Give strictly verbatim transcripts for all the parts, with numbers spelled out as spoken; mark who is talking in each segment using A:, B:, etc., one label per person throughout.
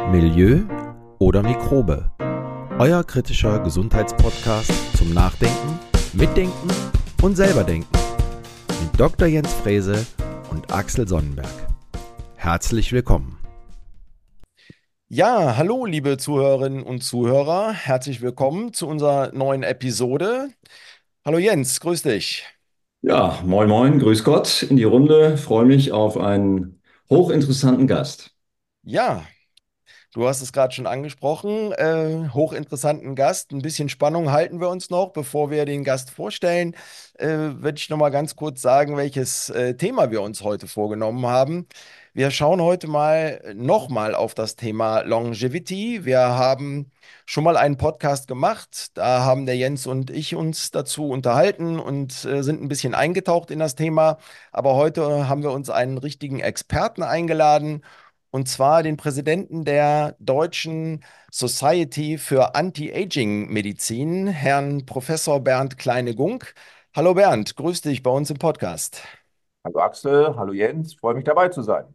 A: Milieu oder Mikrobe? Euer kritischer Gesundheitspodcast zum Nachdenken, Mitdenken und selberdenken mit Doktor Jens Frese und Axel Sonnenberg. Herzlich willkommen.
B: Ja, hallo liebe Zuhörerinnen und Zuhörer, herzlich willkommen zu unserer neuen Episode. Hallo Jens, grüß dich.
C: Ja, moin moin, grüß Gott in die Runde. Freue mich auf einen hochinteressanten Gast.
B: Ja, du hast es gerade schon angesprochen, äh, hochinteressanten Gast. Ein bisschen Spannung halten wir uns noch, bevor wir den Gast vorstellen. Äh, würde ich noch mal ganz kurz sagen, welches äh, Thema wir uns heute vorgenommen haben. Wir schauen heute mal noch mal auf das Thema Longevity. Wir haben schon mal einen Podcast gemacht. Da haben der Jens und ich uns dazu unterhalten und äh, sind ein bisschen eingetaucht in das Thema. Aber heute haben wir uns einen richtigen Experten eingeladen. Und zwar den Präsidenten der Deutschen Society für Anti-Aging-Medizin, Herrn Professor Bernd Kleine-Gunk. Hallo Bernd, grüß dich bei uns im Podcast.
D: Hallo Axel, hallo Jens, freue mich dabei zu sein.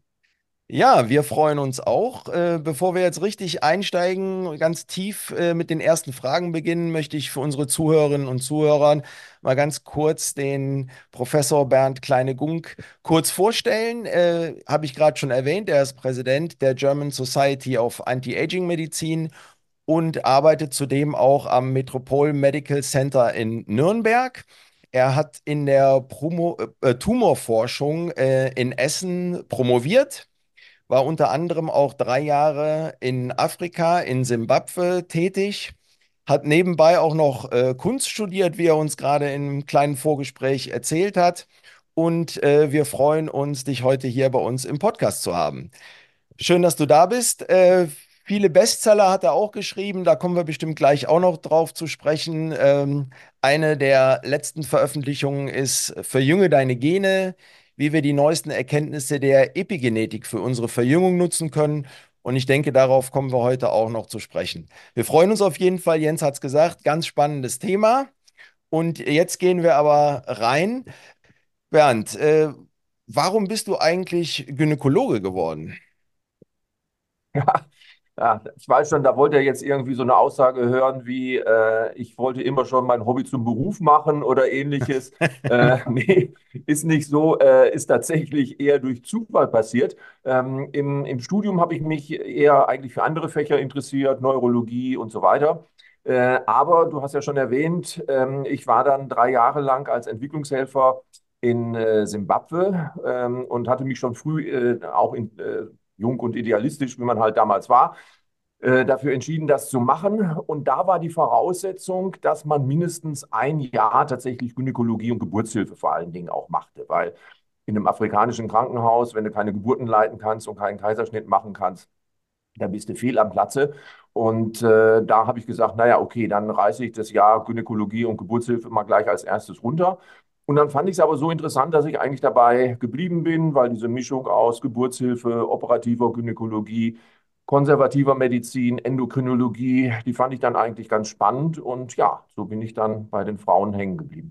B: Ja, wir freuen uns auch. Äh, bevor wir jetzt richtig einsteigen, ganz tief äh, mit den ersten Fragen beginnen, möchte ich für unsere Zuhörerinnen und Zuhörer mal ganz kurz den Professor Bernd Kleine-Gunk kurz vorstellen. Äh, habe ich gerade schon erwähnt, er ist Präsident der German Society of Anti-Aging-Medizin und arbeitet zudem auch am Metropol Medical Center in Nürnberg. Er hat in der Promo äh, Tumorforschung äh, in Essen promoviert, war unter anderem auch drei Jahre in Afrika, in Simbabwe tätig, hat nebenbei auch noch äh, Kunst studiert, wie er uns gerade im kleinen Vorgespräch erzählt hat. Und äh, wir freuen uns, dich heute hier bei uns im Podcast zu haben. Schön, dass du da bist. Äh, viele Bestseller hat er auch geschrieben, da kommen wir bestimmt gleich auch noch drauf zu sprechen. Ähm, eine der letzten Veröffentlichungen ist Verjünge deine Gene, wie wir die neuesten Erkenntnisse der Epigenetik für unsere Verjüngung nutzen können. Und ich denke, darauf kommen wir heute auch noch zu sprechen. Wir freuen uns auf jeden Fall, Jens hat es gesagt, ganz spannendes Thema. Und jetzt gehen wir aber rein. Bernd, äh, warum bist du eigentlich Gynäkologe geworden?
D: Ja, ja, ich weiß schon, da wollte er jetzt irgendwie so eine Aussage hören wie, äh, ich wollte immer schon mein Hobby zum Beruf machen oder ähnliches. Äh, nee, ist nicht so, äh, ist tatsächlich eher durch Zufall passiert. Ähm, im, im Studium habe ich mich eher eigentlich für andere Fächer interessiert, Neurologie und so weiter. Äh, aber du hast ja schon erwähnt, ähm, ich war dann drei Jahre lang als Entwicklungshelfer in äh, Simbabwe ähm, und hatte mich schon früh äh, auch in, äh, jung und idealistisch, wie man halt damals war, äh, dafür entschieden, das zu machen. Und da war die Voraussetzung, dass man mindestens ein Jahr tatsächlich Gynäkologie und Geburtshilfe vor allen Dingen auch machte, weil in einem afrikanischen Krankenhaus, wenn du keine Geburten leiten kannst und keinen Kaiserschnitt machen kannst, da bist du fehl am Platze. Und äh, da habe ich gesagt, naja, okay, dann reiße ich das Jahr Gynäkologie und Geburtshilfe mal gleich als erstes runter. Und dann fand ich es aber so interessant, dass ich eigentlich dabei geblieben bin, weil diese Mischung aus Geburtshilfe, operativer Gynäkologie, konservativer Medizin, Endokrinologie, die fand ich dann eigentlich ganz spannend. Und ja, so bin ich dann bei den Frauen hängen geblieben.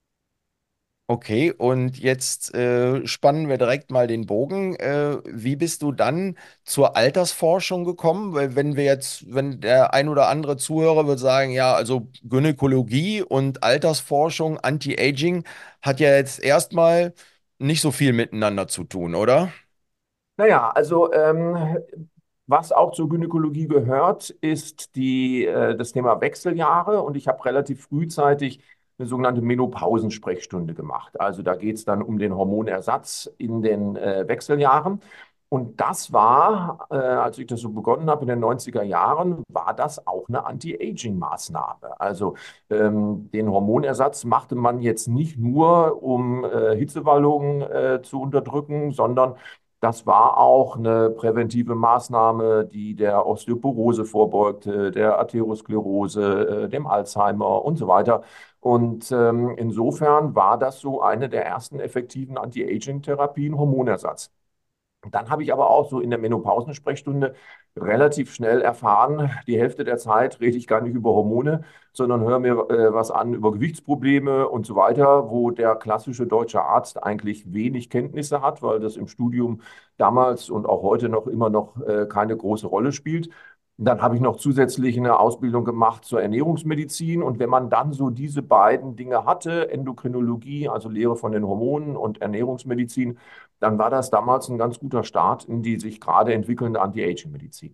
B: Okay, und jetzt äh, spannen wir direkt mal den Bogen. Äh, wie bist du dann zur Altersforschung gekommen? Weil wenn wir jetzt, wenn der ein oder andere Zuhörer würde sagen, ja, also Gynäkologie und Altersforschung, Anti-Aging hat ja jetzt erstmal nicht so viel miteinander zu tun, oder?
D: Naja, also ähm, was auch zur Gynäkologie gehört, ist die, äh, das Thema Wechseljahre. Und ich habe relativ frühzeitig eine sogenannte Menopausensprechstunde gemacht. Also da geht es dann um den Hormonersatz in den äh, Wechseljahren. Und das war, äh, als ich das so begonnen habe in den neunziger Jahren, war das auch eine Anti-Aging-Maßnahme. Also ähm, den Hormonersatz machte man jetzt nicht nur, um äh, Hitzewallungen äh, zu unterdrücken, sondern das war auch eine präventive Maßnahme, die der Osteoporose vorbeugte, der Arteriosklerose, äh, dem Alzheimer und so weiter. Und ähm, insofern war das so eine der ersten effektiven Anti-Aging-Therapien, Hormonersatz. Dann habe ich aber auch so in der Menopausensprechstunde relativ schnell erfahren, die Hälfte der Zeit rede ich gar nicht über Hormone, sondern höre mir äh, was an über Gewichtsprobleme und so weiter, wo der klassische deutsche Arzt eigentlich wenig Kenntnisse hat, weil das im Studium damals und auch heute noch immer noch äh, keine große Rolle spielt. Dann habe ich noch zusätzlich eine Ausbildung gemacht zur Ernährungsmedizin. Und wenn man dann so diese beiden Dinge hatte, Endokrinologie, also Lehre von den Hormonen und Ernährungsmedizin, dann war das damals ein ganz guter Start in die sich gerade entwickelnde Anti-Aging-Medizin.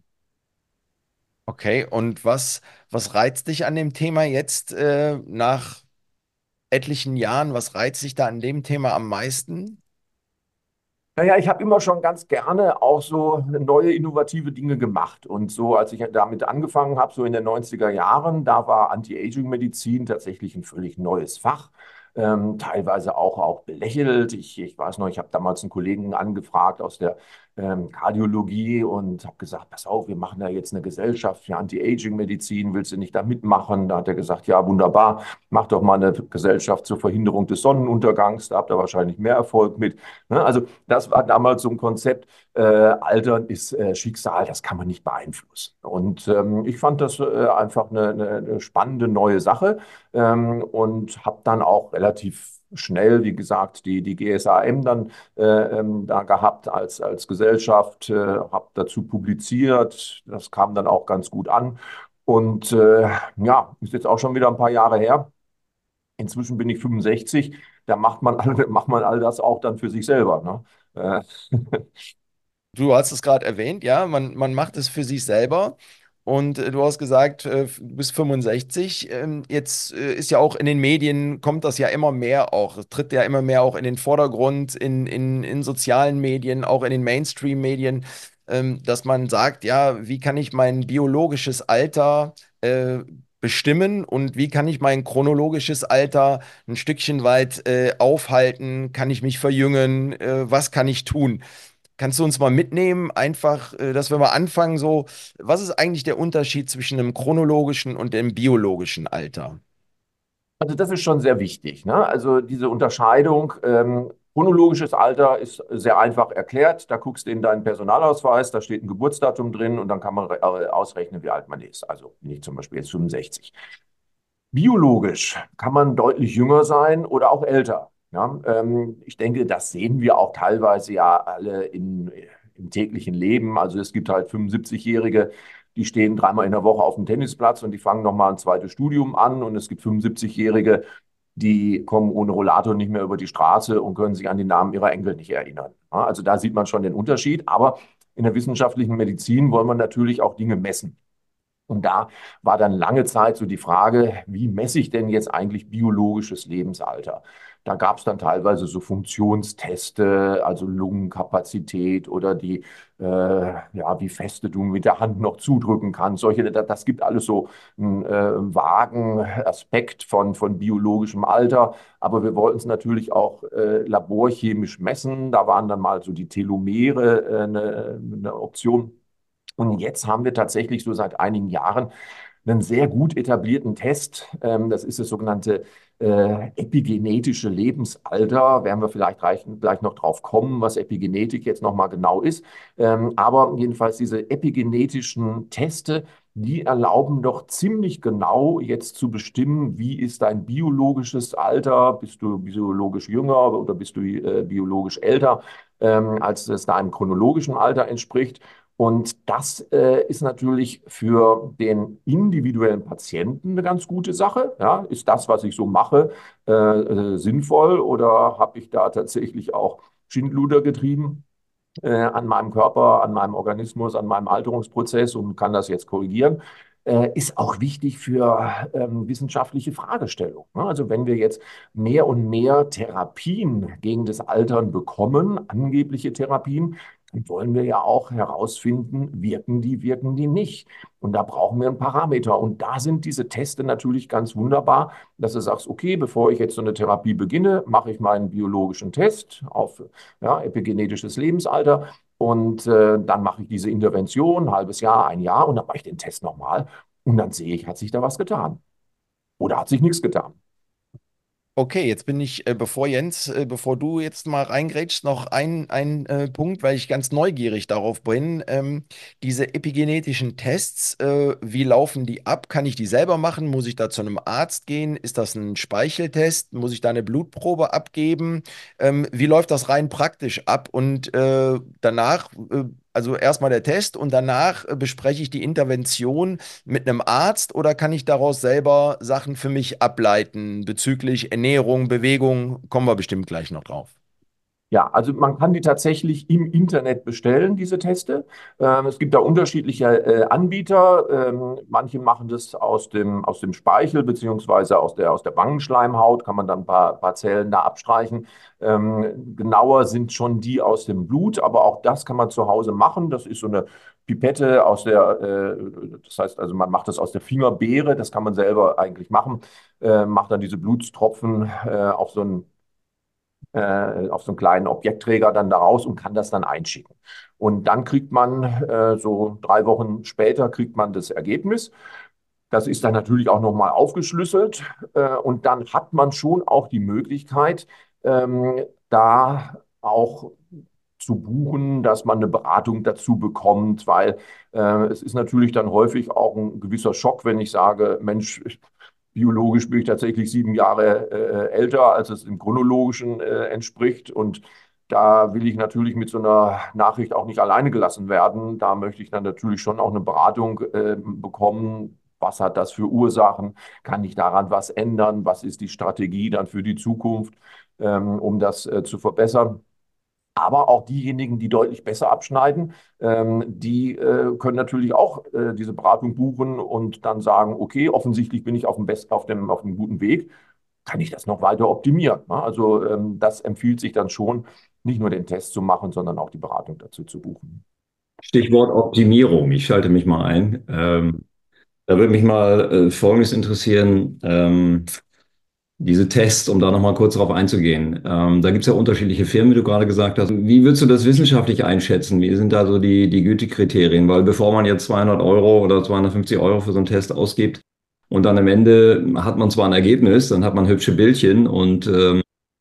B: Okay, und was, was reizt dich an dem Thema jetzt äh, nach etlichen Jahren? Was reizt dich da an dem Thema am meisten?
D: Naja, ich habe immer schon ganz gerne auch so neue innovative Dinge gemacht. Und so, als ich damit angefangen habe, so in den neunziger Jahren, da war Anti-Aging-Medizin tatsächlich ein völlig neues Fach. Ähm, teilweise auch, auch belächelt. Ich, ich weiß noch, ich habe damals einen Kollegen angefragt aus der ähm, Kardiologie und habe gesagt, pass auf, wir machen da jetzt eine Gesellschaft für Anti-Aging-Medizin. Willst du nicht da mitmachen? Da hat er gesagt, ja, wunderbar, mach doch mal eine Gesellschaft zur Verhinderung des Sonnenuntergangs. Da habt ihr wahrscheinlich mehr Erfolg mit. Ne? Also das war damals so ein Konzept, äh, Altern ist äh, Schicksal, das kann man nicht beeinflussen. Und ähm, ich fand das äh, einfach eine, eine, eine spannende neue Sache ähm, und habe dann auch relativ schnell, wie gesagt, die, die G S A M dann äh, ähm, da gehabt als, als Gesellschaft, äh, habe dazu publiziert, das kam dann auch ganz gut an. Und äh, ja, ist jetzt auch schon wieder ein paar Jahre her. Inzwischen bin ich fünfundsechzig, da macht man, all- macht man all das auch dann für sich selber. Ne? Äh,
B: Du hast es gerade erwähnt, ja, man, man macht es für sich selber. Und äh, du hast gesagt, äh, du bist fünfundsechzig. Ähm, jetzt äh, ist ja auch in den Medien, kommt das ja immer mehr auch, es tritt ja immer mehr auch in den Vordergrund, in, in, in sozialen Medien, auch in den Mainstream-Medien, ähm, dass man sagt, ja, wie kann ich mein biologisches Alter äh, bestimmen und wie kann ich mein chronologisches Alter ein Stückchen weit äh, aufhalten? Kann ich mich verjüngen? Äh, was kann ich tun? Kannst du uns mal mitnehmen, einfach, äh, dass wir mal anfangen, so, was ist eigentlich der Unterschied zwischen dem chronologischen und dem biologischen Alter?
D: Also das ist schon sehr wichtig. Ne? Also diese Unterscheidung, ähm, chronologisches Alter ist sehr einfach erklärt. Da guckst du in deinen Personalausweis, da steht ein Geburtsdatum drin und dann kann man re- äh, ausrechnen, wie alt man ist. Also bin ich zum Beispiel jetzt fünfundsechzig. Biologisch kann man deutlich jünger sein oder auch älter. Ja, ähm, ich denke, das sehen wir auch teilweise ja alle in, im täglichen Leben. Also es gibt halt fünfundsiebzig-Jährige, die stehen dreimal in der Woche auf dem Tennisplatz und die fangen nochmal ein zweites Studium an. Und es gibt fünfundsiebzig-Jährige, die kommen ohne Rollator nicht mehr über die Straße und können sich an die Namen ihrer Enkel nicht erinnern. Ja, also da sieht man schon den Unterschied. Aber in der wissenschaftlichen Medizin wollen wir natürlich auch Dinge messen. Und da war dann lange Zeit so die Frage, wie messe ich denn jetzt eigentlich biologisches Lebensalter? Da gab es dann teilweise so Funktionsteste, also Lungenkapazität oder die, äh, ja, wie feste du mit der Hand noch zudrücken kannst. Solche, das, das gibt alles so einen äh, vagen Aspekt von, von biologischem Alter. Aber wir wollten es natürlich auch äh, laborchemisch messen. Da waren dann mal so die Telomere äh, eine, eine Option. Und jetzt haben wir tatsächlich so seit einigen Jahren einen sehr gut etablierten Test. Ähm, das ist das sogenannte äh, epigenetische Lebensalter. Werden wir vielleicht gleich, gleich noch drauf kommen, was Epigenetik jetzt nochmal genau ist. Ähm, aber jedenfalls diese epigenetischen Teste, die erlauben doch ziemlich genau jetzt zu bestimmen, wie ist dein biologisches Alter? Bist du biologisch jünger oder bist du äh, biologisch älter, ähm, als es deinem chronologischen Alter entspricht? Und das äh, ist natürlich für den individuellen Patienten eine ganz gute Sache. Ja, ist das, was ich so mache, äh, äh, sinnvoll oder habe ich da tatsächlich auch Schindluder getrieben äh, an meinem Körper, an meinem Organismus, an meinem Alterungsprozess und kann das jetzt korrigieren? Äh, ist auch wichtig für ähm, wissenschaftliche Fragestellungen. Ne? Also wenn wir jetzt mehr und mehr Therapien gegen das Altern bekommen, angebliche Therapien, dann wollen wir ja auch herausfinden, wirken die, wirken die nicht. Und da brauchen wir einen Parameter. Und da sind diese Teste natürlich ganz wunderbar, dass du sagst, okay, bevor ich jetzt so eine Therapie beginne, mache ich meinen biologischen Test auf ja, epigenetisches Lebensalter. Und äh, dann mache ich diese Intervention, ein halbes Jahr, ein Jahr, und dann mache ich den Test nochmal. Und dann sehe ich, hat sich da was getan. Oder hat sich nichts getan.
B: Okay, jetzt bin ich, äh, bevor Jens, äh, bevor du jetzt mal reingrätschst, noch ein, ein äh, Punkt, weil ich ganz neugierig darauf bin. Ähm, diese epigenetischen Tests, äh, wie laufen die ab? Kann ich die selber machen? Muss ich da zu einem Arzt gehen? Ist das ein Speicheltest? Muss ich da eine Blutprobe abgeben? Ähm, wie läuft das rein praktisch ab? Und äh, danach, äh, also erstmal der Test und danach äh, bespreche ich die Intervention mit einem Arzt oder kann ich daraus selber Sachen für mich ableiten bezüglich Ernährung, Bewegung? Kommen wir bestimmt gleich noch drauf.
D: Ja, also man kann die tatsächlich im Internet bestellen, diese Teste. Ähm, es gibt da unterschiedliche äh, Anbieter. Ähm, manche machen das aus dem, aus dem Speichel beziehungsweise aus der, aus der Wangenschleimhaut, kann man dann ein paar, paar Zellen da abstreichen. Ähm, genauer sind schon die aus dem Blut, aber auch das kann man zu Hause machen. Das ist so eine Pipette aus der, äh, das heißt also, man macht das aus der Fingerbeere, das kann man selber eigentlich machen, äh, macht dann diese Blutstropfen äh, auf so ein äh, auf so einen kleinen Objektträger dann da raus und kann das dann einschicken. Und dann kriegt man äh, so drei Wochen später kriegt man das Ergebnis. Das ist dann natürlich auch nochmal aufgeschlüsselt äh, und dann hat man schon auch die Möglichkeit, ähm, da auch zu buchen, dass man eine Beratung dazu bekommt, weil äh, es ist natürlich dann häufig auch ein gewisser Schock, wenn ich sage, Mensch, biologisch bin ich tatsächlich sieben Jahre äh, älter, als es im chronologischen äh, entspricht. Und da will ich natürlich mit so einer Nachricht auch nicht alleine gelassen werden. Da möchte ich dann natürlich schon auch eine Beratung äh, bekommen. Was hat das für Ursachen? Kann ich daran was ändern? Was ist die Strategie dann für die Zukunft, ähm, um das äh, zu verbessern? Aber auch diejenigen, die deutlich besser abschneiden, ähm, die äh, können natürlich auch äh, diese Beratung buchen und dann sagen, okay, offensichtlich bin ich auf dem, best, auf dem, auf dem guten Weg, kann ich das noch weiter optimieren? Ne? Also ähm, das empfiehlt sich dann schon, nicht nur den Test zu machen, sondern auch die Beratung dazu zu buchen.
C: Stichwort Optimierung. Ich schalte mich mal ein. Ähm, da würde mich mal äh, Folgendes interessieren. Ähm, diese Tests, um da nochmal kurz drauf einzugehen. Ähm, da gibt es ja unterschiedliche Firmen, wie du gerade gesagt hast. Wie würdest du das wissenschaftlich einschätzen? Wie sind da so die, die Gütekriterien? Weil bevor man jetzt zweihundert Euro oder zweihundertfünfzig Euro für so einen Test ausgibt und dann am Ende hat man zwar ein Ergebnis, dann hat man hübsche Bildchen und ähm,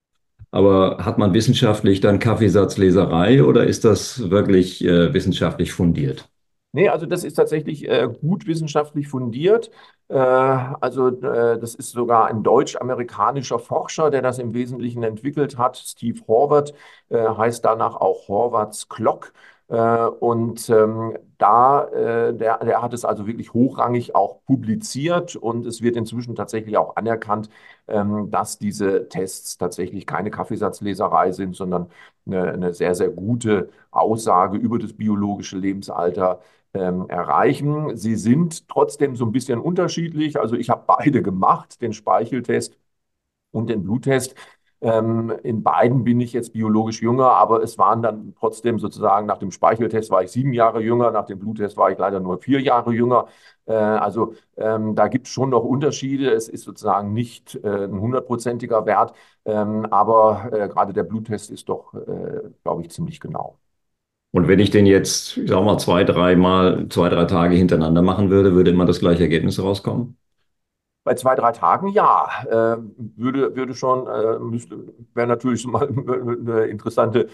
C: aber hat man wissenschaftlich dann Kaffeesatzleserei oder ist das wirklich äh, wissenschaftlich fundiert?
D: Nee, also das ist tatsächlich äh, gut wissenschaftlich fundiert. Äh, also äh, das ist sogar ein deutsch-amerikanischer Forscher, der das im Wesentlichen entwickelt hat. Steve Horvath äh, heißt danach auch Horvaths Clock. Äh, und ähm, da, äh, der, der hat es also wirklich hochrangig auch publiziert und es wird inzwischen tatsächlich auch anerkannt, ähm, dass diese Tests tatsächlich keine Kaffeesatzleserei sind, sondern eine, eine sehr, sehr gute Aussage über das biologische Lebensalter ähm, erreichen. Sie sind trotzdem so ein bisschen unterschiedlich. Also ich habe beide gemacht, den Speicheltest und den Bluttest. Ähm, in beiden bin ich jetzt biologisch jünger, aber es waren dann trotzdem sozusagen nach dem Speicheltest war ich sieben Jahre jünger, nach dem Bluttest war ich leider nur vier Jahre jünger. Äh, also ähm, da gibt es schon noch Unterschiede. Es ist sozusagen nicht äh, ein hundertprozentiger Wert, ähm, aber äh, gerade der Bluttest ist doch, äh, glaube ich, ziemlich genau.
C: Und wenn ich den jetzt, ich sag mal, zwei, drei Mal, zwei, drei Tage hintereinander machen würde, würde immer das gleiche Ergebnis rauskommen?
D: Bei zwei, drei Tagen, ja, äh, würde, würde schon, äh, müsste, wäre natürlich schon mal eine interessante,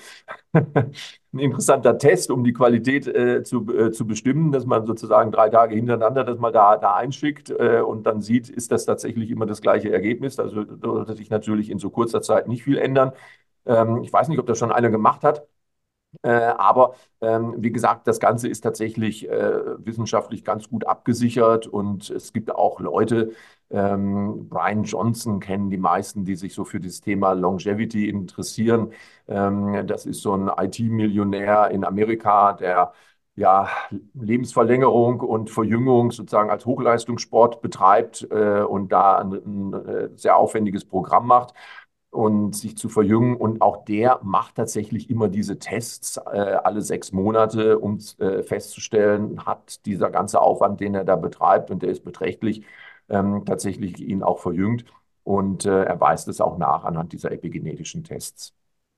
D: ein interessanter Test, um die Qualität äh, zu, äh, zu bestimmen, dass man sozusagen drei Tage hintereinander das mal da, da einschickt äh, und dann sieht, ist das tatsächlich immer das gleiche Ergebnis. Also sollte sich natürlich in so kurzer Zeit nicht viel ändern. Ähm, ich weiß nicht, ob das schon einer gemacht hat. Äh, aber ähm, wie gesagt, das Ganze ist tatsächlich äh, wissenschaftlich ganz gut abgesichert und es gibt auch Leute, ähm, Brian Johnson kennen die meisten, die sich so für das Thema Longevity interessieren. Ähm, das ist so ein I T-Millionär in Amerika, der ja Lebensverlängerung und Verjüngung sozusagen als Hochleistungssport betreibt äh, und da ein, ein, äh, sehr aufwendiges Programm macht und sich zu verjüngen. Und auch der macht tatsächlich immer diese Tests äh, alle sechs Monate, um äh, festzustellen, hat dieser ganze Aufwand, den er da betreibt, und der ist beträchtlich, ähm, tatsächlich ihn auch verjüngt. Und äh, er weist es auch nach anhand dieser epigenetischen Tests.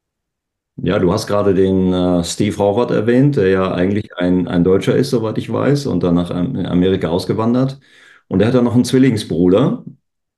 C: Ja, du hast gerade den äh, Steve Horvath erwähnt, der ja eigentlich ein, ein Deutscher ist, soweit ich weiß, und dann nach Am- Amerika ausgewandert. Und er hat dann noch einen Zwillingsbruder.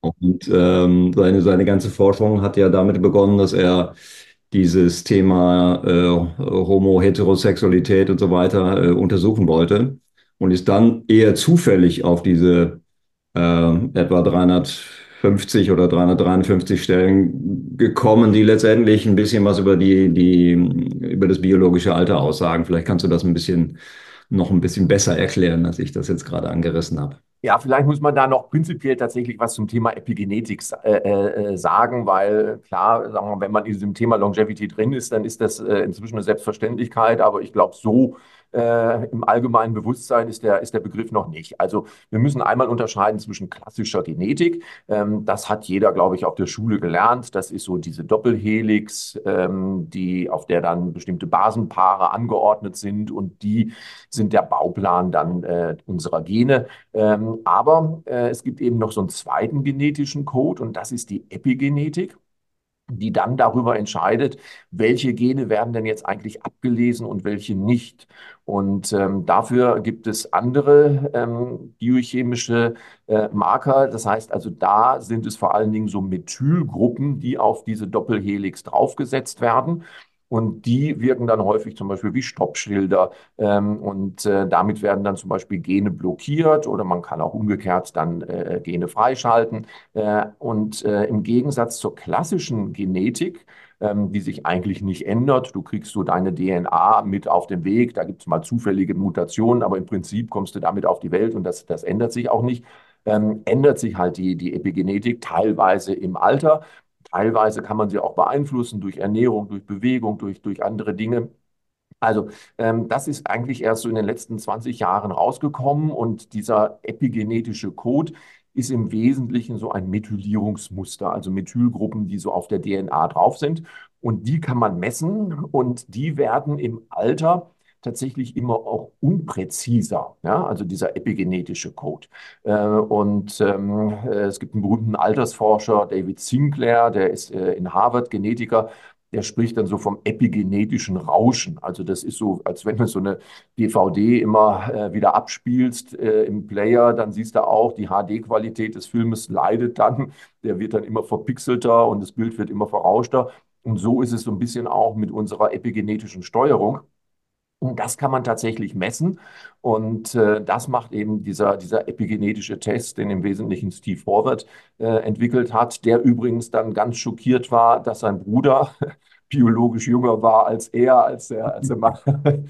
C: Und ähm, seine, seine ganze Forschung hat ja damit begonnen, dass er dieses Thema äh, Homo-Heterosexualität und so weiter äh, untersuchen wollte und ist dann eher zufällig auf diese äh, etwa dreihundertfünfzig oder dreihundertdreiundfünfzig Stellen gekommen, die letztendlich ein bisschen was über die, die, über das biologische Alter aussagen. Vielleicht kannst du das ein bisschen, noch ein bisschen besser erklären, als ich das jetzt gerade angerissen habe.
D: Ja, vielleicht muss man da noch prinzipiell tatsächlich was zum Thema Epigenetik äh, äh, sagen, weil klar, sagen wir, wenn man in diesem Thema Longevity drin ist, dann ist das äh, inzwischen eine Selbstverständlichkeit, aber ich glaube, so äh, im allgemeinen Bewusstsein ist der, ist der Begriff noch nicht. Also wir müssen einmal unterscheiden zwischen klassischer Genetik. Ähm, das hat jeder, glaube ich, auf der Schule gelernt. Das ist so diese Doppelhelix, ähm, die, auf der dann bestimmte Basenpaare angeordnet sind und die sind der Bauplan dann äh, unserer Gene. Ähm, aber äh, es gibt eben noch so einen zweiten genetischen Code und das ist die Epigenetik, die dann darüber entscheidet, welche Gene werden denn jetzt eigentlich abgelesen und welche nicht. Und ähm, dafür gibt es andere ähm, biochemische äh, Marker. Das heißt also, da sind es vor allen Dingen so Methylgruppen, die auf diese Doppelhelix draufgesetzt werden. Und die wirken dann häufig zum Beispiel wie Stoppschilder. Ähm, und äh, damit werden dann zum Beispiel Gene blockiert oder man kann auch umgekehrt dann äh, Gene freischalten. Äh, und äh, im Gegensatz zur klassischen Genetik, ähm, die sich eigentlich nicht ändert, du kriegst so deine D N A mit auf den Weg, da gibt es mal zufällige Mutationen, aber im Prinzip kommst du damit auf die Welt und das, das ändert sich auch nicht, ähm, ändert sich halt die, die Epigenetik teilweise im Alter. Teilweise kann man sie auch beeinflussen durch Ernährung, durch Bewegung, durch, durch andere Dinge. Also, ähm, das ist eigentlich erst so in den letzten zwanzig Jahren rausgekommen und dieser epigenetische Code ist im Wesentlichen so ein Methylierungsmuster, also Methylgruppen, die so auf der D N A drauf sind. Und die kann man messen und die werden im Alter tatsächlich immer auch unpräziser, ja, also dieser epigenetische Code. Äh, und ähm, äh, es gibt einen berühmten Altersforscher, David Sinclair, der ist äh, in Harvard Genetiker, der spricht dann so vom epigenetischen Rauschen. Also das ist so, als wenn du so eine D V D immer äh, wieder abspielst äh, im Player, dann siehst du auch, die H D-Qualität des Filmes leidet dann. Der wird dann immer verpixelter und das Bild wird immer verrauschter. Und so ist es so ein bisschen auch mit unserer epigenetischen Steuerung. Und das kann man tatsächlich messen. Und äh, das macht eben dieser, dieser epigenetische Test, den im Wesentlichen Steve Horvath äh, entwickelt hat, der übrigens dann ganz schockiert war, dass sein Bruder biologisch jünger war als er, als er, als er mal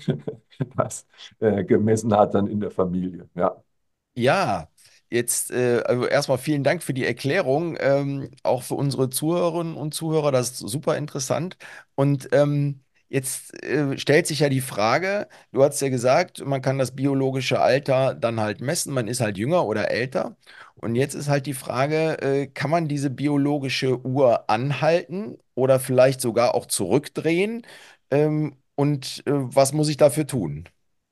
D: das äh, gemessen hat dann in der Familie. Ja.
B: Ja, jetzt äh, also erstmal vielen Dank für die Erklärung, ähm, auch für unsere Zuhörerinnen und Zuhörer, das ist super interessant. Und ähm, jetzt äh, stellt sich ja die Frage, du hast ja gesagt, man kann das biologische Alter dann halt messen, man ist halt jünger oder älter. Und jetzt ist halt die Frage, äh, kann man diese biologische Uhr anhalten oder vielleicht sogar auch zurückdrehen? Ähm, und äh, was muss ich dafür tun?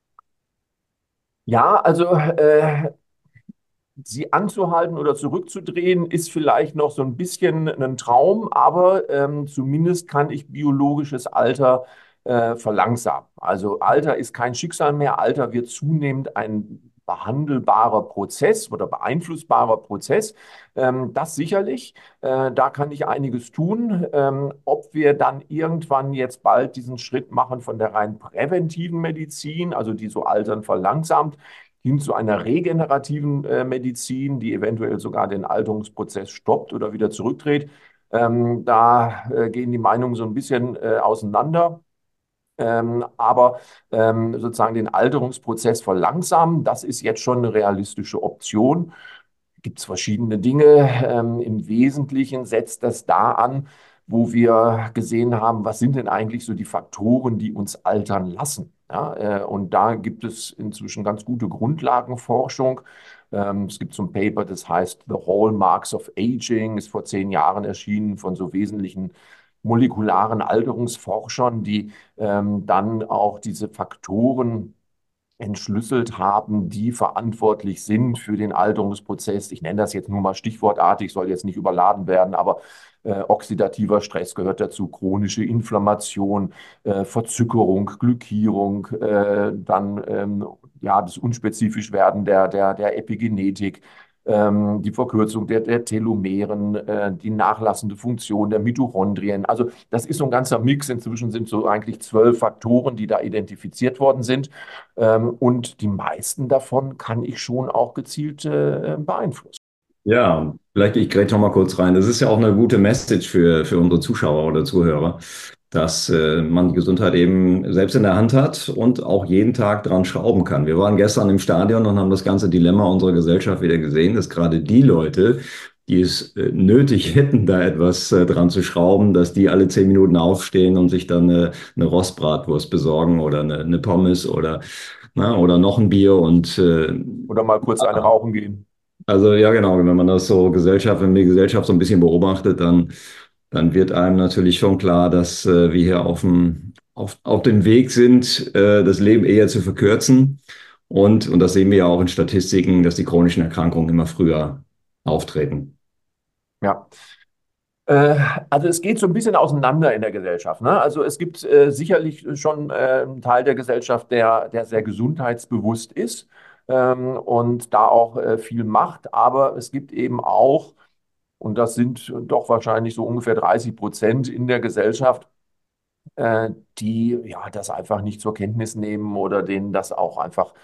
D: Ja, also äh, sie anzuhalten oder zurückzudrehen, ist vielleicht noch so ein bisschen ein Traum, aber ähm, zumindest kann ich biologisches Alter äh, verlangsamen. Also Alter ist kein Schicksal mehr, Alter wird zunehmend ein behandelbarer Prozess oder beeinflussbarer Prozess. Ähm, das sicherlich, äh, da kann ich einiges tun. Ähm, ob wir dann irgendwann jetzt bald diesen Schritt machen von der rein präventiven Medizin, also die so Altern verlangsamt, hin zu einer regenerativen äh, Medizin, die eventuell sogar den Alterungsprozess stoppt oder wieder zurückdreht. Ähm, da äh, gehen die Meinungen so ein bisschen äh, auseinander. Ähm, aber ähm, sozusagen den Alterungsprozess verlangsamen, das ist jetzt schon eine realistische Option. Gibt es verschiedene Dinge. Ähm, im Wesentlichen setzt das da an, wo wir gesehen haben, was sind denn eigentlich so die Faktoren, die uns altern lassen. Ja, äh, und da gibt es inzwischen ganz gute Grundlagenforschung. Ähm, es gibt so ein Paper, das heißt The Hallmarks of Aging, ist vor zehn Jahren erschienen von so wesentlichen molekularen Alterungsforschern, die ähm, dann auch diese Faktoren entschlüsselt haben, die verantwortlich sind für den Alterungsprozess. Ich nenne das jetzt nur mal stichwortartig, soll jetzt nicht überladen werden, aber äh, oxidativer Stress gehört dazu, chronische Inflammation, äh, Verzuckerung, Glykierung, äh, dann ähm, ja, das unspezifisch werden der, der, der Epigenetik. ähm, die Verkürzung der, der Telomeren, äh, die nachlassende Funktion der Mitochondrien. Also das ist so ein ganzer Mix. Inzwischen sind so eigentlich zwölf Faktoren, die da identifiziert worden sind. Ähm, und die meisten davon kann ich schon auch gezielt äh, beeinflussen.
C: Ja, vielleicht ich grätsche noch mal kurz rein. Das ist ja auch eine gute Message für, für unsere Zuschauer oder Zuhörer, dass äh, man die Gesundheit eben selbst in der Hand hat und auch jeden Tag dran schrauben kann. Wir waren gestern im Stadion und haben das ganze Dilemma unserer Gesellschaft wieder gesehen, dass gerade die Leute, die es äh, nötig hätten, da etwas äh, dran zu schrauben, dass die alle zehn Minuten aufstehen und sich dann eine, eine Rostbratwurst besorgen oder eine, eine Pommes oder, na, oder noch ein Bier und äh,
D: Oder mal kurz eine rauchen gehen.
C: also ja, genau, wenn man das so Gesellschaft, wenn man die Gesellschaft so ein bisschen beobachtet, dann, dann wird einem natürlich schon klar, dass äh, wir hier auf dem, auf, auf dem Weg sind, äh, das Leben eher zu verkürzen. Und, und das sehen wir ja auch in Statistiken, dass die chronischen Erkrankungen immer früher auftreten.
D: Ja. Äh, Also es geht so ein bisschen auseinander in der Gesellschaft, ne? Also es gibt äh, sicherlich schon äh, einen Teil der Gesellschaft, der, der sehr gesundheitsbewusst ist ähm, und da auch äh, viel macht. Aber es gibt eben auch, und das sind doch wahrscheinlich so ungefähr dreißig Prozent in der Gesellschaft, äh, die ja das einfach nicht zur Kenntnis nehmen oder denen das auch einfach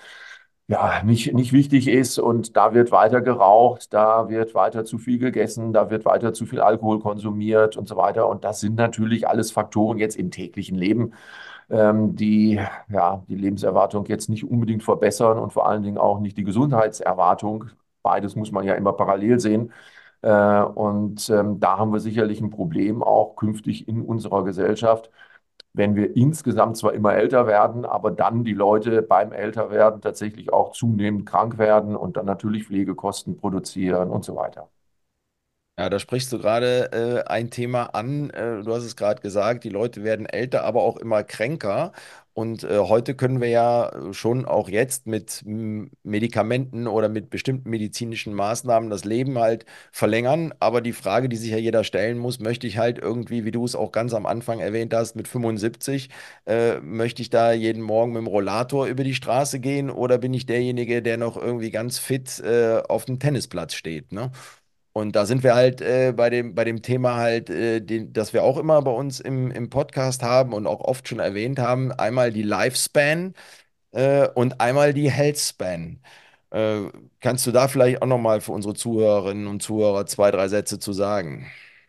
D: ja nicht, nicht wichtig ist. Und da wird weiter geraucht, da wird weiter zu viel gegessen, da wird weiter zu viel Alkohol konsumiert und so weiter. Und das sind natürlich alles Faktoren jetzt im täglichen Leben, ähm, die ja die Lebenserwartung jetzt nicht unbedingt verbessern und vor allen Dingen auch nicht die Gesundheitserwartung. Beides muss man ja immer parallel sehen. Äh, und ähm, da haben wir sicherlich ein Problem auch künftig in unserer Gesellschaft, wenn wir insgesamt zwar immer älter werden, aber dann die Leute beim Älterwerden tatsächlich auch zunehmend krank werden und dann natürlich Pflegekosten produzieren und so weiter.
B: Ja, da sprichst du gerade äh, ein Thema an. Äh, du hast es gerade gesagt, die Leute werden älter, aber auch immer kränker. Und äh, heute können wir ja schon auch jetzt mit m, Medikamenten oder mit bestimmten medizinischen Maßnahmen das Leben halt verlängern. Aber die Frage, die sich ja jeder stellen muss, möchte ich halt irgendwie, wie du es auch ganz am Anfang erwähnt hast, mit fünfundsiebzig, äh, möchte ich da jeden Morgen mit dem Rollator über die Straße gehen oder bin ich derjenige, der noch irgendwie ganz fit äh, auf dem Tennisplatz steht, ne? Und da sind wir halt äh, bei dem, bei dem Thema halt, äh, den, das wir auch immer bei uns im, im Podcast haben und auch oft schon erwähnt haben, einmal die Lifespan äh, und einmal die Healthspan. Äh, Kannst du da vielleicht auch nochmal für unsere Zuhörerinnen und Zuhörer zwei, drei Sätze zu sagen?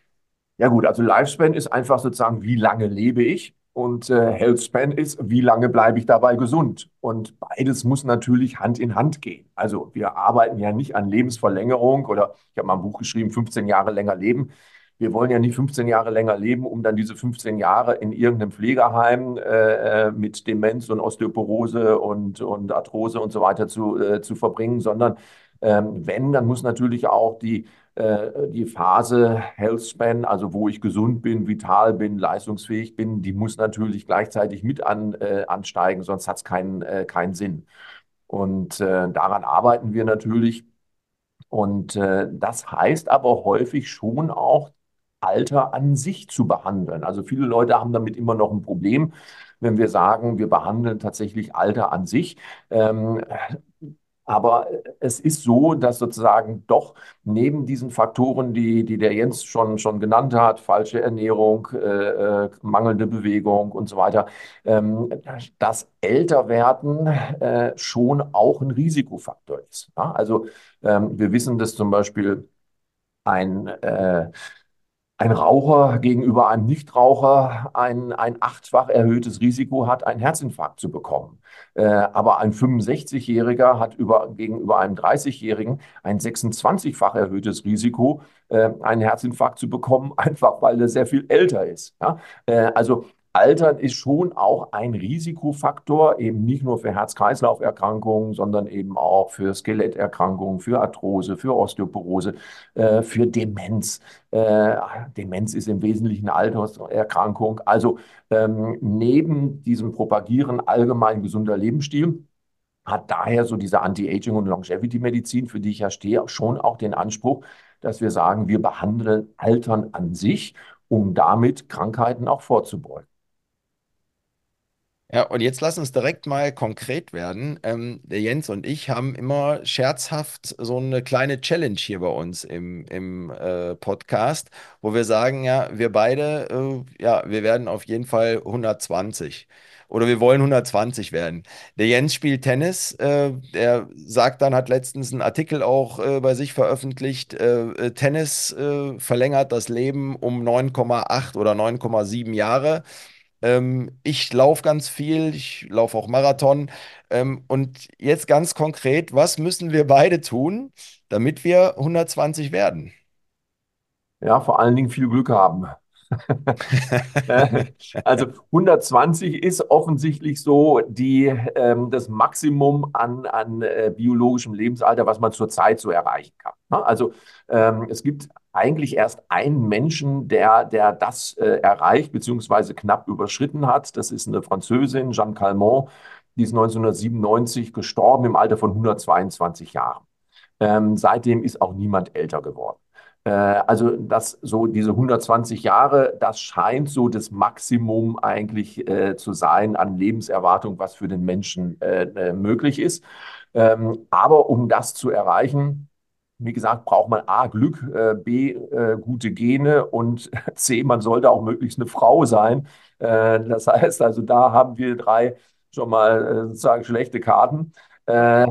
D: Ja gut, also Lifespan ist einfach sozusagen, wie lange lebe ich? Und äh, Healthspan ist, wie lange bleibe ich dabei gesund? Und beides muss natürlich Hand in Hand gehen. Also wir arbeiten ja nicht an Lebensverlängerung oder ich habe mal ein Buch geschrieben, fünfzehn Jahre länger leben. Wir wollen ja nicht fünfzehn Jahre länger leben, um dann diese fünfzehn Jahre in irgendeinem Pflegeheim äh, äh, mit Demenz und Osteoporose und, und Arthrose und so weiter zu, äh, zu verbringen, sondern ähm, wenn, dann muss natürlich auch die äh, die Phase Healthspan, also wo ich gesund bin, vital bin, leistungsfähig bin, die muss natürlich gleichzeitig mit an, äh, ansteigen, sonst hat es keinen, äh, keinen Sinn. Und äh, daran arbeiten wir natürlich. Und äh, das heißt aber häufig schon auch, Alter an sich zu behandeln. Also viele Leute haben damit immer noch ein Problem, wenn wir sagen, wir behandeln tatsächlich Alter an sich. Ähm, aber es ist so, dass sozusagen doch neben diesen Faktoren, die, die der Jens schon, schon genannt hat, falsche Ernährung, äh, äh, mangelnde Bewegung und so weiter, ähm, das Älterwerden äh, schon auch ein Risikofaktor ist. Ja? Also ähm, wir wissen, dass zum Beispiel ein, äh, ein Raucher gegenüber einem Nichtraucher ein, ein achtfach erhöhtes Risiko hat, einen Herzinfarkt zu bekommen. Äh, aber ein fünfundsechzig-Jähriger hat über, gegenüber einem dreißig-Jährigen ein sechsundzwanzig-fach erhöhtes Risiko, äh, einen Herzinfarkt zu bekommen, einfach weil er sehr viel älter ist. Ja? Äh, also Altern ist schon auch ein Risikofaktor, eben nicht nur für Herz-Kreislauf-Erkrankungen, sondern eben auch für Skeletterkrankungen, für Arthrose, für Osteoporose, äh, für Demenz. Äh, Demenz ist im Wesentlichen eine Alterserkrankung. Also ähm, neben diesem Propagieren allgemein gesunder Lebensstil hat daher so diese Anti-Aging- und Longevity-Medizin, für die ich ja stehe, schon auch den Anspruch, dass wir sagen, wir behandeln Altern an sich, um damit Krankheiten auch vorzubeugen.
B: Ja, und jetzt lass uns direkt mal konkret werden. Ähm, der Jens und ich haben immer scherzhaft so eine kleine Challenge hier bei uns im, im äh, Podcast, wo wir sagen, ja, wir beide, äh, ja, wir werden auf jeden Fall hundertzwanzig oder wir wollen hundertzwanzig werden. Der Jens spielt Tennis, äh, der sagt dann, hat letztens einen Artikel auch äh, bei sich veröffentlicht, äh, äh, Tennis äh, verlängert das Leben um neun Komma acht oder neun Komma sieben Jahre. Ähm, ich laufe ganz viel, ich laufe auch Marathon. Ähm, und jetzt ganz konkret, was müssen wir beide tun, damit wir hundertzwanzig werden?
D: Ja, vor allen Dingen viel Glück haben. Äh, Also hundertzwanzig ist offensichtlich so die, ähm, das Maximum an, an äh, biologischem Lebensalter, was man zurzeit so erreichen kann. Ne? Also ähm, es gibt eigentlich erst einen Menschen, der, der das äh, erreicht, beziehungsweise knapp überschritten hat. Das ist eine Französin, Jeanne Calment, die ist neunzehnhundertsiebenundneunzig gestorben im Alter von hundertzweiundzwanzig Jahren. Ähm, seitdem ist auch niemand älter geworden. Äh, also das so diese hundertzwanzig Jahre, das scheint so das Maximum eigentlich äh, zu sein an Lebenserwartung, was für den Menschen äh, äh, möglich ist. Ähm, aber um das zu erreichen, wie gesagt, braucht man A, Glück, äh, B, äh, gute Gene und C, man sollte auch möglichst eine Frau sein. Äh, das heißt also, da haben wir drei schon mal äh, sozusagen schlechte Karten. Äh,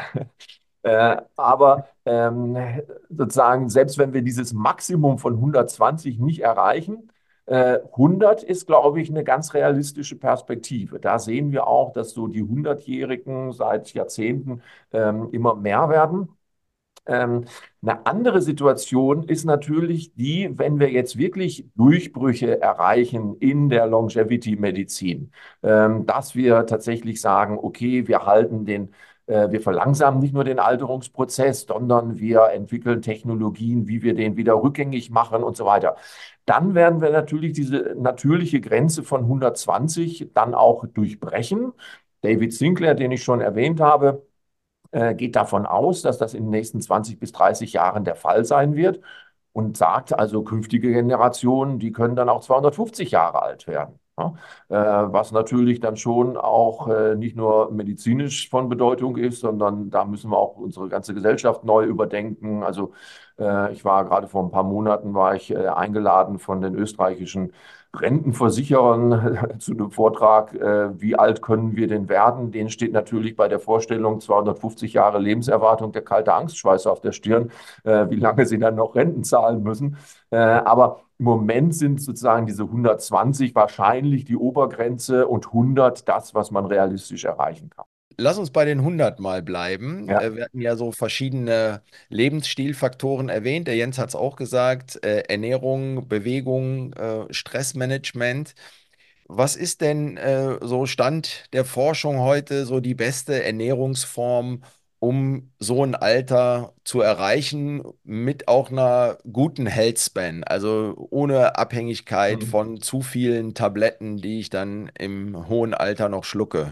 D: äh, aber ähm, sozusagen, selbst wenn wir dieses Maximum von hundertzwanzig nicht erreichen, äh, hundert ist, glaube ich, eine ganz realistische Perspektive. Da sehen wir auch, dass so die hundertjährigen seit Jahrzehnten ähm, immer mehr werden. Ähm, eine andere Situation ist natürlich die, wenn wir jetzt wirklich Durchbrüche erreichen in der Longevity-Medizin, ähm, dass wir tatsächlich sagen, okay, wir halten den, äh, wir verlangsamen nicht nur den Alterungsprozess, sondern wir entwickeln Technologien, wie wir den wieder rückgängig machen und so weiter. Dann werden wir natürlich diese natürliche Grenze von hundertzwanzig dann auch durchbrechen. David Sinclair, den ich schon erwähnt habe, äh, geht davon aus, dass das in den nächsten zwanzig bis dreißig Jahren der Fall sein wird und sagt also, künftige Generationen, die können dann auch zweihundertfünfzig Jahre alt werden. Ja? Äh, was natürlich dann schon auch äh, nicht nur medizinisch von Bedeutung ist, sondern da müssen wir auch unsere ganze Gesellschaft neu überdenken. Also äh, ich war gerade vor ein paar Monaten, war ich äh, eingeladen von den österreichischen Rentenversicherern zu einem Vortrag, äh, wie alt können wir denn werden? Denen steht natürlich bei der Vorstellung zweihundertfünfzig Jahre Lebenserwartung der kalte Angstschweiß auf der Stirn, äh, wie lange sie dann noch Renten zahlen müssen. Äh, aber im Moment sind sozusagen diese hundertzwanzig wahrscheinlich die Obergrenze und hundert das, was man realistisch erreichen kann.
B: Lass uns bei den hundert mal bleiben.
D: Ja.
B: Äh, Wir hatten ja so verschiedene Lebensstilfaktoren erwähnt. Der Jens hat es auch gesagt. Äh, Ernährung, Bewegung, äh, Stressmanagement. Was ist denn äh, so Stand der Forschung heute so die beste Ernährungsform, um so ein Alter zu erreichen, mit auch einer guten Health Span, also ohne Abhängigkeit
D: Mhm.
B: von zu vielen Tabletten, die ich dann im hohen Alter noch schlucke?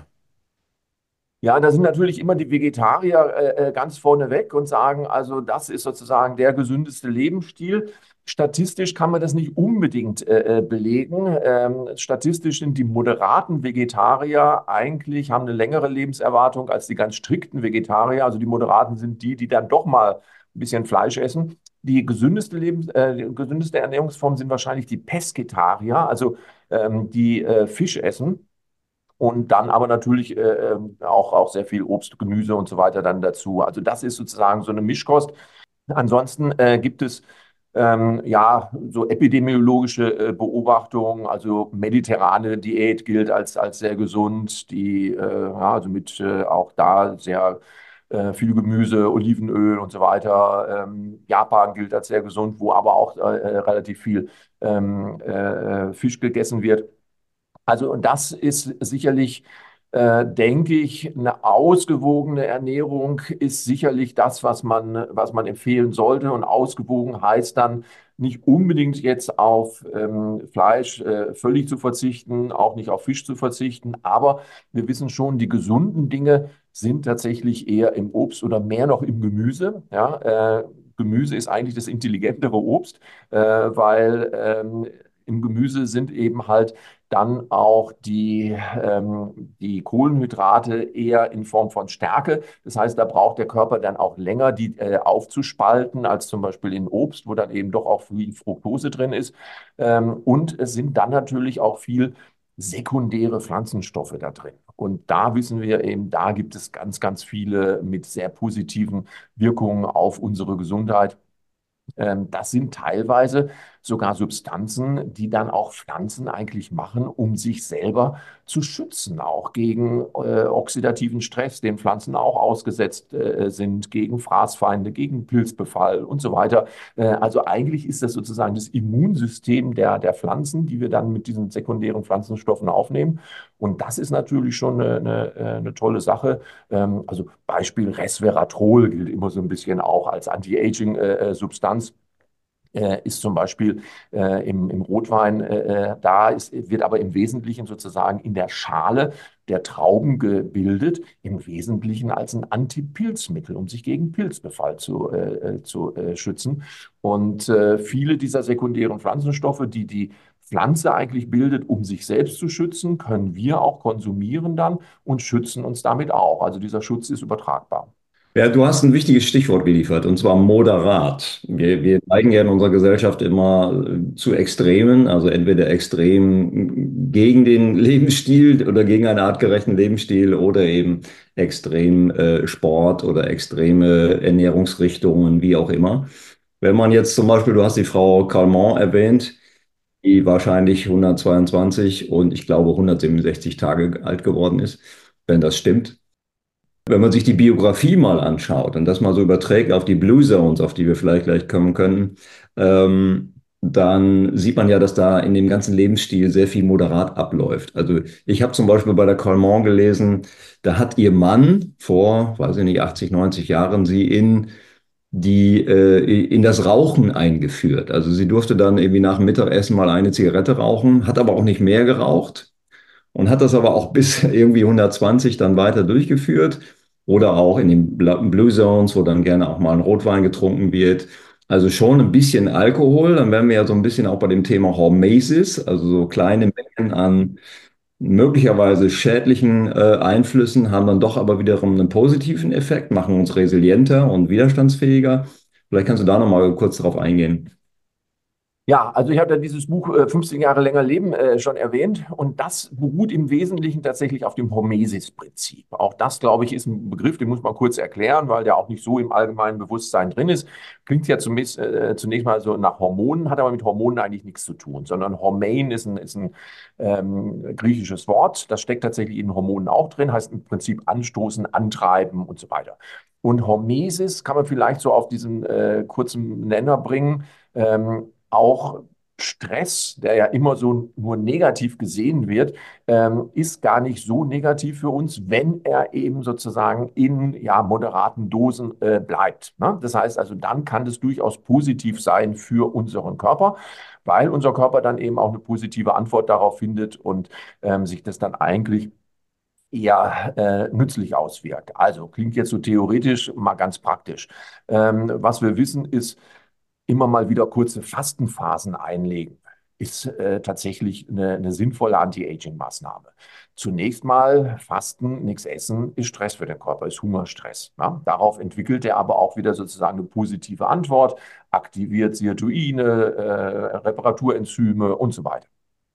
D: Ja, da sind natürlich immer die Vegetarier äh, äh, ganz vorne weg und sagen, also das ist sozusagen der gesündeste Lebensstil. Statistisch kann man das nicht unbedingt äh, äh, belegen. Ähm, statistisch sind die moderaten Vegetarier eigentlich, haben eine längere Lebenserwartung als die ganz strikten Vegetarier. Also die moderaten sind die, die dann doch mal ein bisschen Fleisch essen. Die gesündeste Lebens äh, die gesündeste Ernährungsform sind wahrscheinlich die Pesketarier, also ähm, die äh, Fisch essen. Und dann aber natürlich äh, ähm, auch, auch sehr viel Obst, Gemüse und so weiter dann dazu. Also das ist sozusagen so eine Mischkost. Ansonsten äh, gibt es ähm, ja so epidemiologische äh, Beobachtungen. Also mediterrane Diät gilt als, als sehr gesund, die äh, ja, also mit äh, auch da sehr äh, viel Gemüse, Olivenöl und so weiter. Ähm, Japan gilt als sehr gesund, wo aber auch äh, äh, relativ viel ähm, äh, Fisch gegessen wird. Also, und das ist sicherlich, äh, denke ich, eine ausgewogene Ernährung ist sicherlich das, was man, was man empfehlen sollte. Und ausgewogen heißt dann nicht unbedingt jetzt auf ähm, Fleisch äh, völlig zu verzichten, auch nicht auf Fisch zu verzichten. Aber wir wissen schon, die gesunden Dinge sind tatsächlich eher im Obst oder mehr noch im Gemüse. Ja, äh, Gemüse ist eigentlich das intelligentere Obst, äh, weil ähm, im Gemüse sind eben halt dann auch die, ähm, die Kohlenhydrate eher in Form von Stärke. Das heißt, da braucht der Körper dann auch länger, die äh, aufzuspalten, als zum Beispiel in Obst, wo dann eben doch auch viel Fructose drin ist. Ähm, und es sind dann natürlich auch viel sekundäre Pflanzenstoffe da drin. Und da wissen wir eben, da gibt es ganz, ganz viele mit sehr positiven Wirkungen auf unsere Gesundheit. Ähm, Das sind teilweise sogar Substanzen, die dann auch Pflanzen eigentlich machen, um sich selber zu schützen, auch gegen äh, oxidativen Stress, den Pflanzen auch ausgesetzt äh, sind, gegen Fraßfeinde, gegen Pilzbefall und so weiter. Äh, also eigentlich ist das sozusagen das Immunsystem der, der Pflanzen, die wir dann mit diesen sekundären Pflanzenstoffen aufnehmen. Und das ist natürlich schon eine, eine, äh, eine tolle Sache. Ähm, also Beispiel Resveratrol gilt immer so ein bisschen auch als Anti-Aging-Substanz. Äh, ist zum Beispiel äh, im, im Rotwein, äh, äh, da ist, wird aber im Wesentlichen sozusagen in der Schale der Trauben gebildet, im Wesentlichen als ein Antipilzmittel, um sich gegen Pilzbefall zu, äh, äh, zu äh, schützen. Und äh, viele dieser sekundären Pflanzenstoffe, die die Pflanze eigentlich bildet, um sich selbst zu schützen, können wir auch konsumieren dann und schützen uns damit auch. Also dieser Schutz ist übertragbar.
C: Ja, du hast ein wichtiges Stichwort geliefert, und zwar moderat. Wir, wir neigen ja in unserer Gesellschaft immer äh, zu Extremen, also entweder extrem gegen den Lebensstil oder gegen einen artgerechten Lebensstil oder eben extrem äh, Sport oder extreme Ernährungsrichtungen, wie auch immer. Wenn man jetzt zum Beispiel, du hast die Frau Calment erwähnt, die wahrscheinlich hundertzweiundzwanzig und ich glaube hundertsiebenundsechzig Tage alt geworden ist, wenn das stimmt. Wenn man sich die Biografie mal anschaut und das mal so überträgt auf die Blue Zones, auf die wir vielleicht gleich kommen können, ähm, dann sieht man ja, dass da in dem ganzen Lebensstil sehr viel moderat abläuft. Also ich habe zum Beispiel bei der Calmont gelesen, da hat ihr Mann vor, weiß ich nicht, achtzig, neunzig Jahren sie in die äh, in das Rauchen eingeführt. Also sie durfte dann irgendwie nach dem Mittagessen mal eine Zigarette rauchen, hat aber auch nicht mehr geraucht und hat das aber auch bis irgendwie hundertzwanzig dann weiter durchgeführt oder auch in den Blue Zones, wo dann gerne auch mal ein Rotwein getrunken wird. Also schon ein bisschen Alkohol, dann wären wir ja so ein bisschen auch bei dem Thema Hormesis, also so kleine Mengen an möglicherweise schädlichen äh, Einflüssen haben dann doch aber wiederum einen positiven Effekt, machen uns resilienter und widerstandsfähiger. Vielleicht kannst du da nochmal kurz drauf eingehen.
D: Ja, also ich habe ja dieses Buch äh, fünfzehn Jahre länger leben äh, schon erwähnt und das beruht im Wesentlichen tatsächlich auf dem Hormesis-Prinzip. Auch das, glaube ich, ist ein Begriff, den muss man kurz erklären, weil der auch nicht so im allgemeinen Bewusstsein drin ist. Klingt ja zunächst, äh, zunächst mal so nach Hormonen, hat aber mit Hormonen eigentlich nichts zu tun, sondern Hormein ist ein, ist ein ähm, griechisches Wort. Das steckt tatsächlich in Hormonen auch drin, heißt im Prinzip anstoßen, antreiben und so weiter. Und Hormesis kann man vielleicht so auf diesen äh, kurzen Nenner bringen. Ähm, auch Stress, der ja immer so nur negativ gesehen wird, ähm, ist gar nicht so negativ für uns, wenn er eben sozusagen in ja, moderaten Dosen äh, bleibt. Ne? Das heißt also, dann kann das durchaus positiv sein für unseren Körper, weil unser Körper dann eben auch eine positive Antwort darauf findet und ähm, sich das dann eigentlich eher äh, nützlich auswirkt. Also klingt jetzt so theoretisch, mal ganz praktisch. Ähm, was wir wissen ist, immer mal wieder kurze Fastenphasen einlegen, ist äh, tatsächlich eine, eine sinnvolle Anti-Aging-Maßnahme. Zunächst mal Fasten, nichts essen, ist Stress für den Körper, ist Hungerstress. Ja? Darauf entwickelt er aber auch wieder sozusagen eine positive Antwort, aktiviert Sirtuine, äh, Reparaturenzyme und so weiter.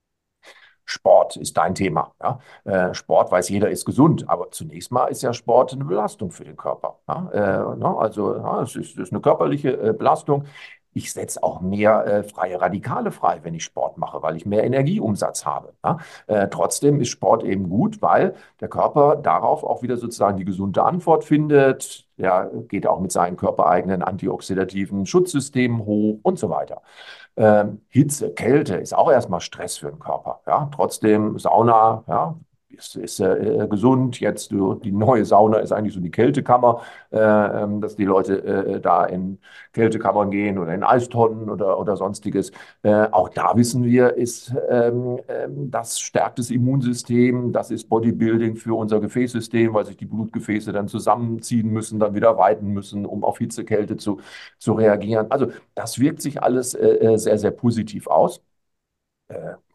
D: Sport ist dein Thema. Ja? Äh, Sport, weiß jeder, ist gesund, aber zunächst mal ist ja Sport eine Belastung für den Körper. Ja? Äh, ne? Also ja, es ist, es ist eine körperliche äh, Belastung. Ich setze auch mehr äh, freie Radikale frei, wenn ich Sport mache, weil ich mehr Energieumsatz habe. Ja? Äh, trotzdem ist Sport eben gut, weil der Körper darauf auch wieder sozusagen die gesunde Antwort findet. Der geht auch mit seinen körpereigenen antioxidativen Schutzsystemen hoch und so weiter. Ähm, Hitze, Kälte ist auch erstmal Stress für den Körper. Ja? Trotzdem Sauna, ja, ist, ist äh, gesund. Jetzt du, die neue Sauna ist eigentlich so die Kältekammer, äh, ähm, dass die Leute äh, da in Kältekammern gehen oder in Eistonnen oder, oder sonstiges. Äh, auch da wissen wir, ist ähm, ähm, das stärkt das Immunsystem, das ist Bodybuilding für unser Gefäßsystem, weil sich die Blutgefäße dann zusammenziehen müssen, dann wieder weiten müssen, um auf Hitze, Kälte zu, zu reagieren. Also das wirkt sich alles äh, äh, sehr, sehr positiv aus. Äh,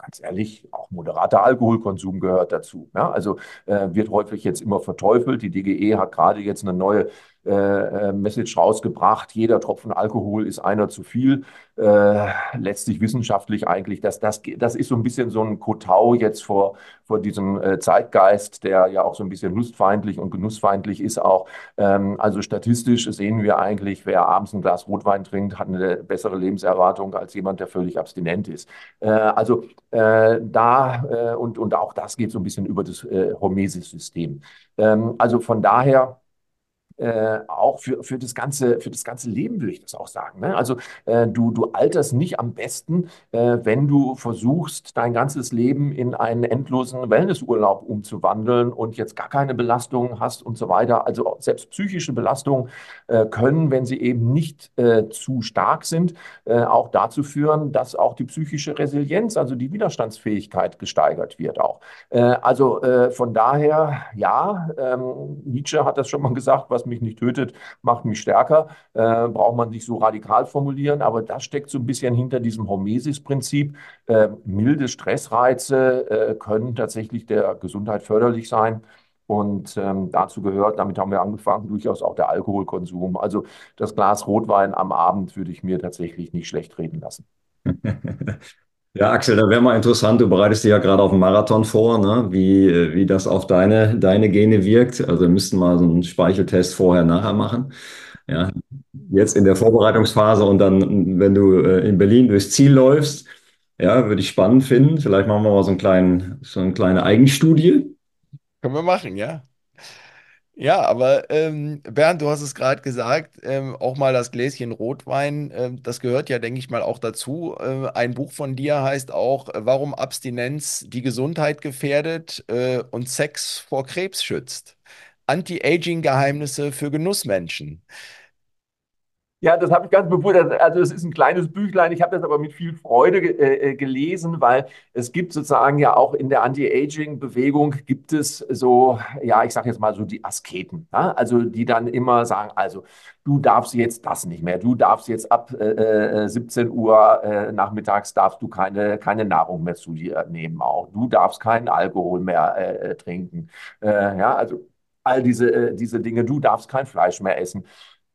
D: ganz ehrlich, auch moderater Alkoholkonsum gehört dazu. Ja, also äh, wird häufig jetzt immer verteufelt. Die D G E hat gerade jetzt eine neue äh, äh, Message rausgebracht. Jeder Tropfen Alkohol ist einer zu viel. Äh, letztlich wissenschaftlich eigentlich, dass das, das ist so ein bisschen so ein Kotau jetzt vor, vor diesem äh, Zeitgeist, der ja auch so ein bisschen lustfeindlich und genussfeindlich ist auch. Ähm, also statistisch sehen wir eigentlich, wer abends ein Glas Rotwein trinkt, hat eine bessere Lebenserwartung als jemand, der völlig abstinent ist. Äh, also äh, da äh, und, und auch das geht so ein bisschen über das äh, Hormesis-System. Ähm, also von daher äh, auch für, für das ganze, für das ganze Leben würde ich das auch sagen. Ne? Also äh, du, du alterst nicht am besten, äh, wenn du versuchst, dein ganzes Leben in einen endlosen Wellnessurlaub umzuwandeln und jetzt gar keine Belastungen hast und so weiter. Also selbst psychische Belastungen äh, können, wenn sie eben nicht äh, zu stark sind, äh, auch dazu führen, dass auch die psychische Resilienz, also die Widerstandsfähigkeit gesteigert wird auch. Äh, also äh, von daher, ja, ähm, Nietzsche hat das schon mal gesagt, was mich nicht tötet, macht mich stärker. Äh, braucht man nicht so radikal formulieren, aber das steckt so ein bisschen hinter diesem Hormesis-Prinzip. Äh, milde Stressreize äh, können tatsächlich der Gesundheit förderlich sein. Und ähm, dazu gehört, damit haben wir angefangen, durchaus auch der Alkoholkonsum. Also das Glas Rotwein am Abend würde ich mir tatsächlich nicht schlecht reden lassen.
C: Ja, Axel, da wäre mal interessant, du bereitest dich ja gerade auf einen Marathon vor, ne? Wie, äh, wie das auf deine, deine Gene wirkt. Also wir müssten mal so einen Speicheltest vorher, nachher machen. Ja, jetzt in der Vorbereitungsphase und dann, wenn du äh, in Berlin durchs Ziel läufst, ja, würde ich spannend finden. Vielleicht machen wir mal so einen kleinen, so eine kleine Eigenstudie.
B: Können wir machen, ja. Ja, aber ähm, Bernd, du hast es gerade gesagt, ähm, auch mal das Gläschen Rotwein, ähm, das gehört ja, denke ich mal, auch dazu. Äh, ein Buch von dir heißt auch, äh, warum Abstinenz die Gesundheit gefährdet äh, und Sex vor Krebs schützt. Anti-Aging-Geheimnisse für Genussmenschen.
D: Ja, das habe ich ganz bewusst. Also es ist ein kleines Büchlein. Ich habe das aber mit viel Freude ge äh, gelesen, weil es gibt sozusagen ja auch in der Anti-Aging-Bewegung gibt es so, ja, ich sage jetzt mal so die Asketen, ja? Also die dann immer sagen, also du darfst jetzt das nicht mehr, du darfst jetzt ab äh, äh, siebzehn Uhr äh, nachmittags darfst du keine, keine Nahrung mehr zu dir nehmen, auch du darfst keinen Alkohol mehr äh, äh, trinken, äh, ja, also all diese, äh, diese Dinge, du darfst kein Fleisch mehr essen.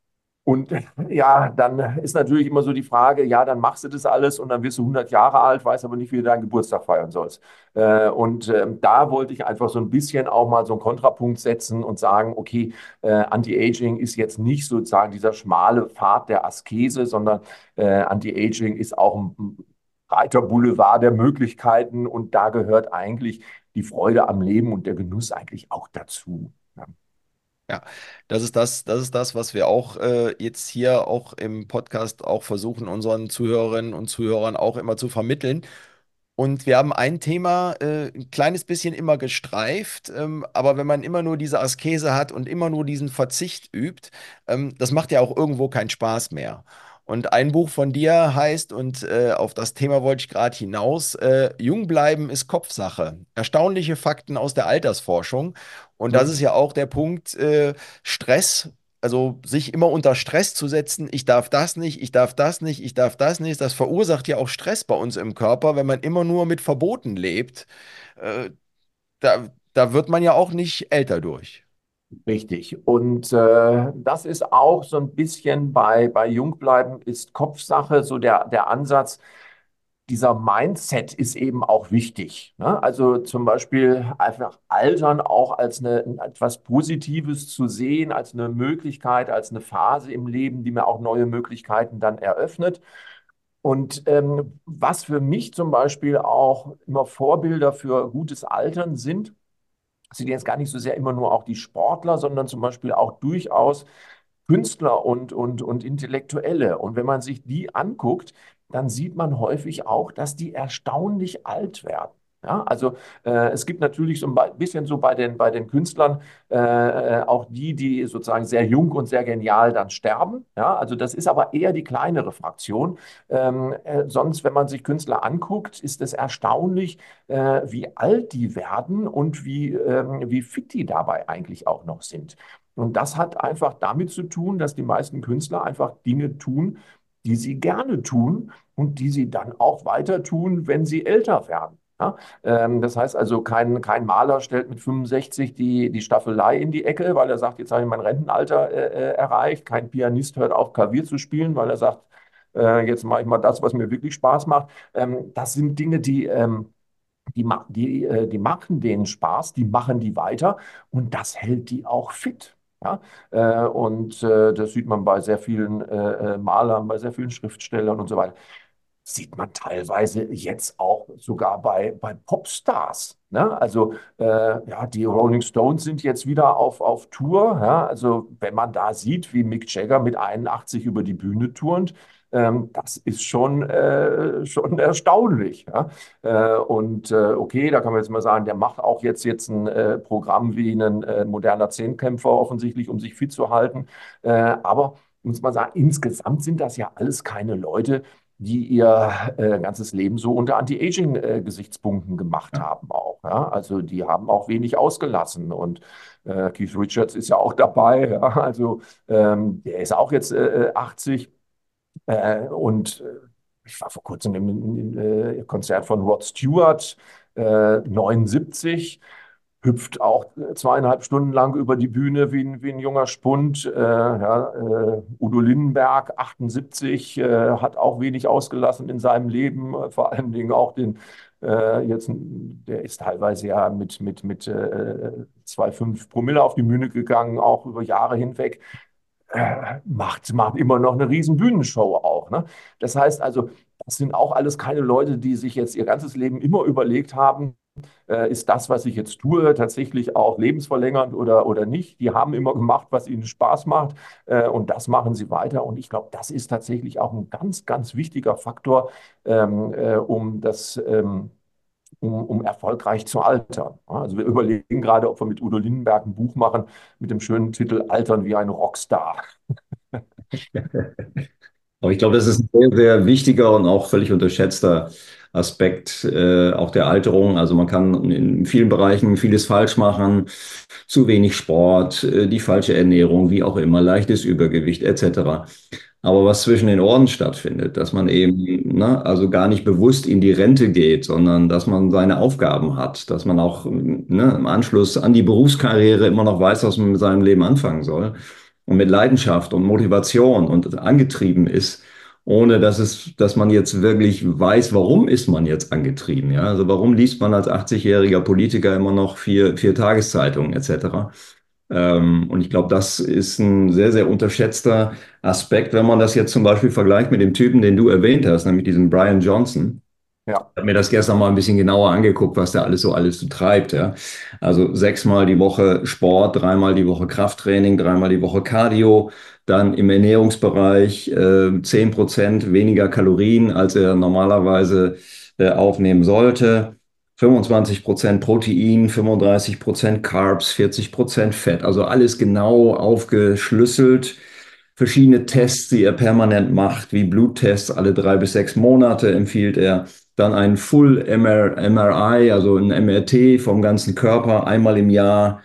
D: Und ja, dann ist natürlich immer so die Frage, ja, dann machst du das alles und dann wirst du hundert Jahre alt, weißt aber nicht, wie du deinen Geburtstag feiern sollst. Äh, und ähm, da wollte ich einfach so ein bisschen auch mal so einen Kontrapunkt setzen und sagen, okay, äh, Anti-Aging ist jetzt nicht sozusagen dieser schmale Pfad der Askese, sondern äh, Anti-Aging ist auch ein breiter Boulevard der Möglichkeiten und da gehört eigentlich die Freude am Leben und der Genuss eigentlich auch dazu. Ja.
B: Ja, das ist das, das ist das, was wir auch äh, jetzt hier auch im Podcast auch versuchen, unseren Zuhörerinnen und Zuhörern auch immer zu vermitteln. Und wir haben ein Thema äh, ein kleines bisschen immer gestreift, ähm, aber wenn man immer nur diese Askese hat und immer nur diesen Verzicht übt, ähm, das macht ja auch irgendwo keinen Spaß mehr. Und ein Buch von dir heißt, und äh, auf das Thema wollte ich gerade hinaus, äh, Jung bleiben ist Kopfsache. Erstaunliche Fakten aus der Altersforschung. Und das ist ja auch der Punkt, äh, Stress. Also sich immer unter Stress zu setzen, ich darf das nicht, ich darf das nicht, ich darf das nicht, das verursacht ja auch Stress bei uns im Körper, wenn man immer nur mit Verboten lebt. Äh, da, da wird man ja auch nicht älter durch.
D: Richtig. Und äh, das ist auch so ein bisschen bei, bei Jungbleiben ist Kopfsache, so der, der Ansatz, dieser Mindset ist eben auch wichtig. Ne? Also zum Beispiel einfach Altern auch als eine, etwas Positives zu sehen, als eine Möglichkeit, als eine Phase im Leben, die mir auch neue Möglichkeiten dann eröffnet. Und ähm, was für mich zum Beispiel auch immer Vorbilder für gutes Altern sind, sind jetzt gar nicht so sehr immer nur auch die Sportler, sondern zum Beispiel auch durchaus Künstler und, und, und Intellektuelle. Und wenn man sich die anguckt, dann sieht man häufig auch, dass die erstaunlich alt werden. Ja, also äh, es gibt natürlich so ein bisschen so bei den, bei den Künstlern äh, äh, auch die, die sozusagen sehr jung und sehr genial dann sterben. Ja, also das ist aber eher die kleinere Fraktion. Ähm, äh, sonst, wenn man sich Künstler anguckt, ist es erstaunlich, äh, wie alt die werden und wie, ähm, wie fit die dabei eigentlich auch noch sind. Und das hat einfach damit zu tun, dass die meisten Künstler einfach Dinge tun, die sie gerne tun und die sie dann auch weiter tun, wenn sie älter werden. Ja? Ähm, das heißt also, kein, kein Maler stellt mit fünfundsechzig die, die Staffelei in die Ecke, weil er sagt, jetzt habe ich mein Rentenalter äh, äh, erreicht. Kein Pianist hört auf, Klavier zu spielen, weil er sagt, äh, jetzt mache ich mal das, was mir wirklich Spaß macht. Ähm, das sind Dinge, die, ähm, die, ma- die, äh, die machen denen Spaß, die machen die weiter und das hält die auch fit. Ja? Äh, und äh, das sieht man bei sehr vielen äh, äh, Malern, bei sehr vielen Schriftstellern und so weiter. Sieht man teilweise jetzt auch sogar bei, bei Popstars. Ne? Also äh, ja, die Rolling Stones sind jetzt wieder auf, auf Tour. Ja? Also wenn man da sieht, wie Mick Jagger mit einundachtzig über die Bühne turnt, ähm, das ist schon, äh, schon erstaunlich. Ja? Äh, und äh, okay, da kann man jetzt mal sagen, der macht auch jetzt, jetzt ein äh, Programm wie ein äh, moderner Zehnkämpfer offensichtlich, um sich fit zu halten. Äh, aber muss man sagen, insgesamt sind das ja alles keine Leute, die ihr äh, ganzes Leben so unter Anti-Aging-Gesichtspunkten gemacht
C: Ja.
D: haben auch. Ja? Also die haben auch wenig ausgelassen und äh, Keith Richards ist ja auch dabei. Ja? Also ähm, der ist auch jetzt äh, achtzig äh, und äh, ich war vor kurzem im, im, im äh, Konzert von Rod Stewart, äh, neunundsiebzig, hüpft auch äh, zweieinhalb Stunden lang über die Bühne wie ein, wie ein junger Spund. Äh, ja, äh, Udo Lindenberg, achtundsiebzig, äh, hat auch wenig ausgelassen in seinem Leben, äh, vor allen Dingen auch den, äh, jetzt, der ist teilweise ja mit, mit, mit äh, zwei Komma fünf Promille auf die Bühne gegangen, auch über Jahre hinweg. Äh, macht, macht immer noch eine riesen Bühnenshow auch. Ne? Das heißt also, das sind auch alles keine Leute, die sich jetzt ihr ganzes Leben immer überlegt haben, äh, ist das, was ich jetzt tue, tatsächlich auch lebensverlängernd oder, oder nicht. Die haben immer gemacht, was ihnen Spaß macht, äh, und das machen sie weiter. Und ich glaube, das ist tatsächlich auch ein ganz, ganz wichtiger Faktor, ähm, äh, um das, ähm, um, um erfolgreich zu altern. Ja, also wir überlegen gerade, ob wir mit Udo Lindenberg ein Buch machen mit dem schönen Titel Altern wie ein Rockstar.
C: Aber ich glaube, das ist ein sehr, sehr wichtiger und auch völlig unterschätzter Aspekt äh, auch der Alterung. Also man kann in vielen Bereichen vieles falsch machen, zu wenig Sport, äh, die falsche Ernährung, wie auch immer, leichtes Übergewicht et cetera. Aber was zwischen den Ohren stattfindet, dass man eben, ne, also gar nicht bewusst in die Rente geht, sondern dass man seine Aufgaben hat, dass man auch, ne, im Anschluss an die Berufskarriere immer noch weiß, was man mit seinem Leben anfangen soll und mit Leidenschaft und Motivation und angetrieben ist, ohne dass es, dass man jetzt wirklich weiß, warum ist man jetzt angetrieben, ja? Also warum liest man als achtzig-jähriger Politiker immer noch vier, vier Tageszeitungen et cetera. Ähm, und ich glaube, das ist ein sehr, sehr unterschätzter Aspekt, wenn man das jetzt zum Beispiel vergleicht mit dem Typen, den du erwähnt hast, nämlich diesen Brian Johnson.
D: Ja.
C: Ich habe mir das gestern mal ein bisschen genauer angeguckt, was der alles so alles so treibt, ja. Also sechsmal die Woche Sport, dreimal die Woche Krafttraining, dreimal die Woche Cardio, dann im Ernährungsbereich äh, zehn Prozent weniger Kalorien, als er normalerweise äh, aufnehmen sollte. fünfundzwanzig Prozent Protein, fünfunddreißig Prozent Carbs, vierzig Prozent Fett. Also alles genau aufgeschlüsselt. Verschiedene Tests, die er permanent macht, wie Bluttests alle drei bis sechs Monate empfiehlt er. Dann ein Full M R, M R I, also ein M R T vom ganzen Körper, einmal im Jahr.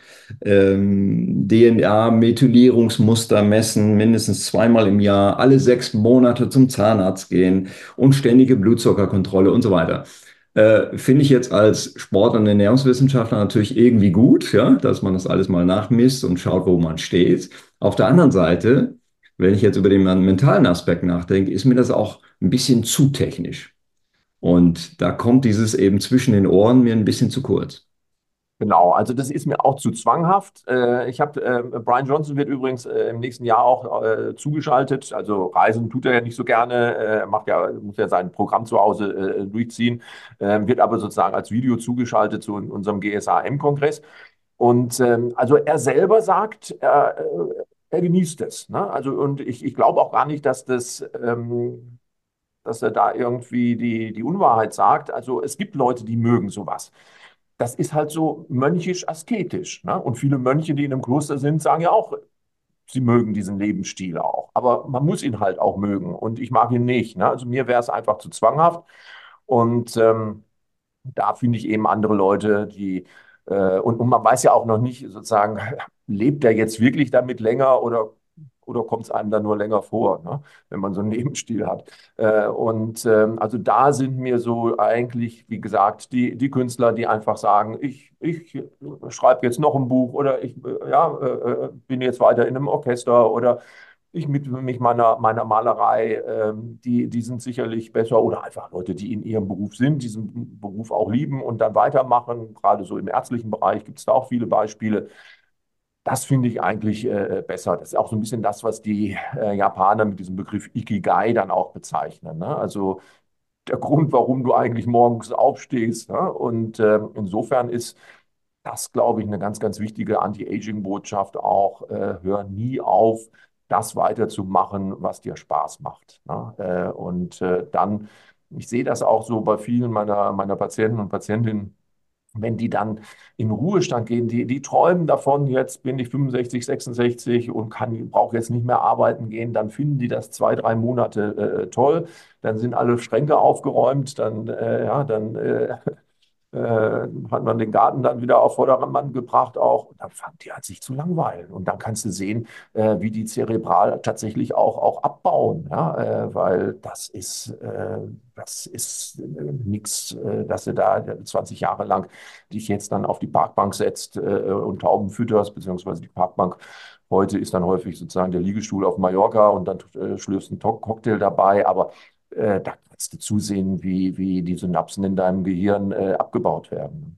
C: Ähm, D N A-Methylierungsmuster messen, mindestens zweimal im Jahr, alle sechs Monate zum Zahnarzt gehen und ständige Blutzuckerkontrolle und so weiter. Äh, finde ich jetzt als Sport- und Ernährungswissenschaftler natürlich irgendwie gut, ja, dass man das alles mal nachmisst und schaut, wo man steht. Auf der anderen Seite, wenn ich jetzt über den mentalen Aspekt nachdenke, ist mir das auch ein bisschen zu technisch. Und da kommt dieses eben zwischen den Ohren mir ein bisschen zu kurz.
D: Genau, also das ist mir auch zu zwanghaft. Äh, ich habe, äh, Brian Johnson wird übrigens äh, im nächsten Jahr auch äh, zugeschaltet. Also Reisen tut er ja nicht so gerne, äh, er macht ja, muss ja sein Programm zu Hause äh, durchziehen, äh, wird aber sozusagen als Video zugeschaltet zu unserem G S A M-Kongress. Und ähm, also er selber sagt, er, äh, er genießt es. Ne? Also und ich, ich glaube auch gar nicht, dass das ähm, dass er da irgendwie die, die Unwahrheit sagt. Also es gibt Leute, die mögen sowas. Das ist halt so mönchisch-asketisch. Ne? Und viele Mönche, die in einem Kloster sind, sagen ja auch, sie mögen diesen Lebensstil auch. Aber man muss ihn halt auch mögen. Und ich mag ihn nicht. Ne? Also mir wäre es einfach zu zwanghaft. Und ähm, da finde ich eben andere Leute, die, äh, und, und man weiß ja auch noch nicht sozusagen, lebt er jetzt wirklich damit länger oder oder kommt es einem dann nur länger vor, ne? Wenn man so einen Lebensstil hat? Äh, und ähm, also da sind mir so eigentlich, wie gesagt, die, die Künstler, die einfach sagen, ich, ich schreibe jetzt noch ein Buch oder ich äh, ja, äh, äh, bin jetzt weiter in einem Orchester oder ich widme mich meiner, meiner Malerei, ähm, die, die sind sicherlich besser oder einfach Leute, die in ihrem Beruf sind, diesen Beruf auch lieben und dann weitermachen. Gerade so im ärztlichen Bereich gibt es da auch viele Beispiele. Das finde ich eigentlich äh, besser. Das ist auch so ein bisschen das, was die äh, Japaner mit diesem Begriff Ikigai dann auch bezeichnen. Ne? Also der Grund, warum du eigentlich morgens aufstehst. Ne? Und ähm, insofern ist das, glaube ich, eine ganz, ganz wichtige Anti-Aging-Botschaft auch. Äh, hör nie auf, das weiterzumachen, was dir Spaß macht. Ne? Äh, und äh, dann, ich sehe das auch so bei vielen meiner, meiner Patienten und Patientinnen, wenn die dann in Ruhestand gehen, die, die träumen davon, jetzt bin ich fünfundsechzig, sechsundsechzig und kann, brauche jetzt nicht mehr arbeiten gehen, dann finden die das zwei, drei Monate äh, toll, dann sind alle Schränke aufgeräumt, dann, äh, ja, dann äh, äh, hat man den Garten dann wieder auf Vordermann gebracht auch. Und dann fangen die an, sich zu langweilen. Und dann kannst du sehen, äh, wie die zerebral tatsächlich auch, auch abbauen. Ja? Äh, weil das ist, äh, das ist äh, nichts, äh, dass du da zwanzig Jahre lang dich jetzt dann auf die Parkbank setzt äh, und Tauben fütterst, beziehungsweise die Parkbank. Heute ist dann häufig sozusagen der Liegestuhl auf Mallorca und dann äh, schlürfst einen To- Cocktail dabei. Aber äh, da kannst du zusehen, wie, wie die Synapsen in deinem Gehirn äh, abgebaut werden.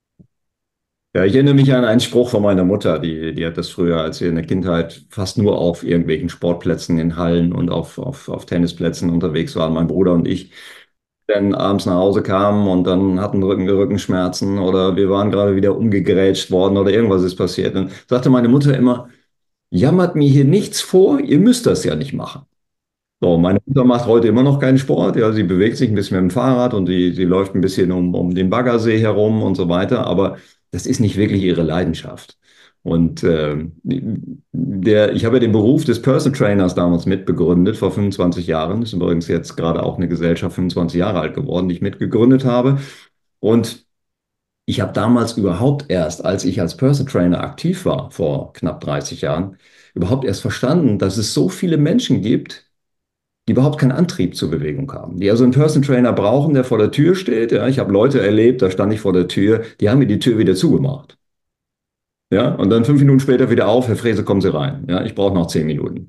C: Ja, ich erinnere mich an einen Spruch von meiner Mutter, die, die hat das früher, als wir in der Kindheit fast nur auf irgendwelchen Sportplätzen in Hallen und auf, auf, auf Tennisplätzen unterwegs waren, mein Bruder und ich, dann abends nach Hause kamen und dann hatten Rücken, Rückenschmerzen oder wir waren gerade wieder umgegrätscht worden oder irgendwas ist passiert. Dann sagte meine Mutter immer, jammert mir hier nichts vor, ihr müsst das ja nicht machen. So, meine Mutter macht heute immer noch keinen Sport. Ja, sie bewegt sich ein bisschen mit dem Fahrrad und sie, sie läuft ein bisschen um, um den Baggersee herum und so weiter. Aber das ist nicht wirklich ihre Leidenschaft. Und ähm, der, ich habe ja den Beruf des Personal Trainers damals mitbegründet, vor fünfundzwanzig Jahren. Ist übrigens jetzt gerade auch eine Gesellschaft fünfundzwanzig Jahre alt geworden, die ich mitgegründet habe. Und ich habe damals überhaupt erst, als ich als Personal Trainer aktiv war, vor knapp dreißig Jahren, überhaupt erst verstanden, dass es so viele Menschen gibt, die überhaupt keinen Antrieb zur Bewegung haben, die also einen Personal Trainer brauchen, der vor der Tür steht. Ja, ich habe Leute erlebt, da stand ich vor der Tür, die haben mir die Tür wieder zugemacht. Ja, und dann fünf Minuten später wieder auf, Herr Frese, kommen Sie rein. Ja, ich brauche noch zehn Minuten.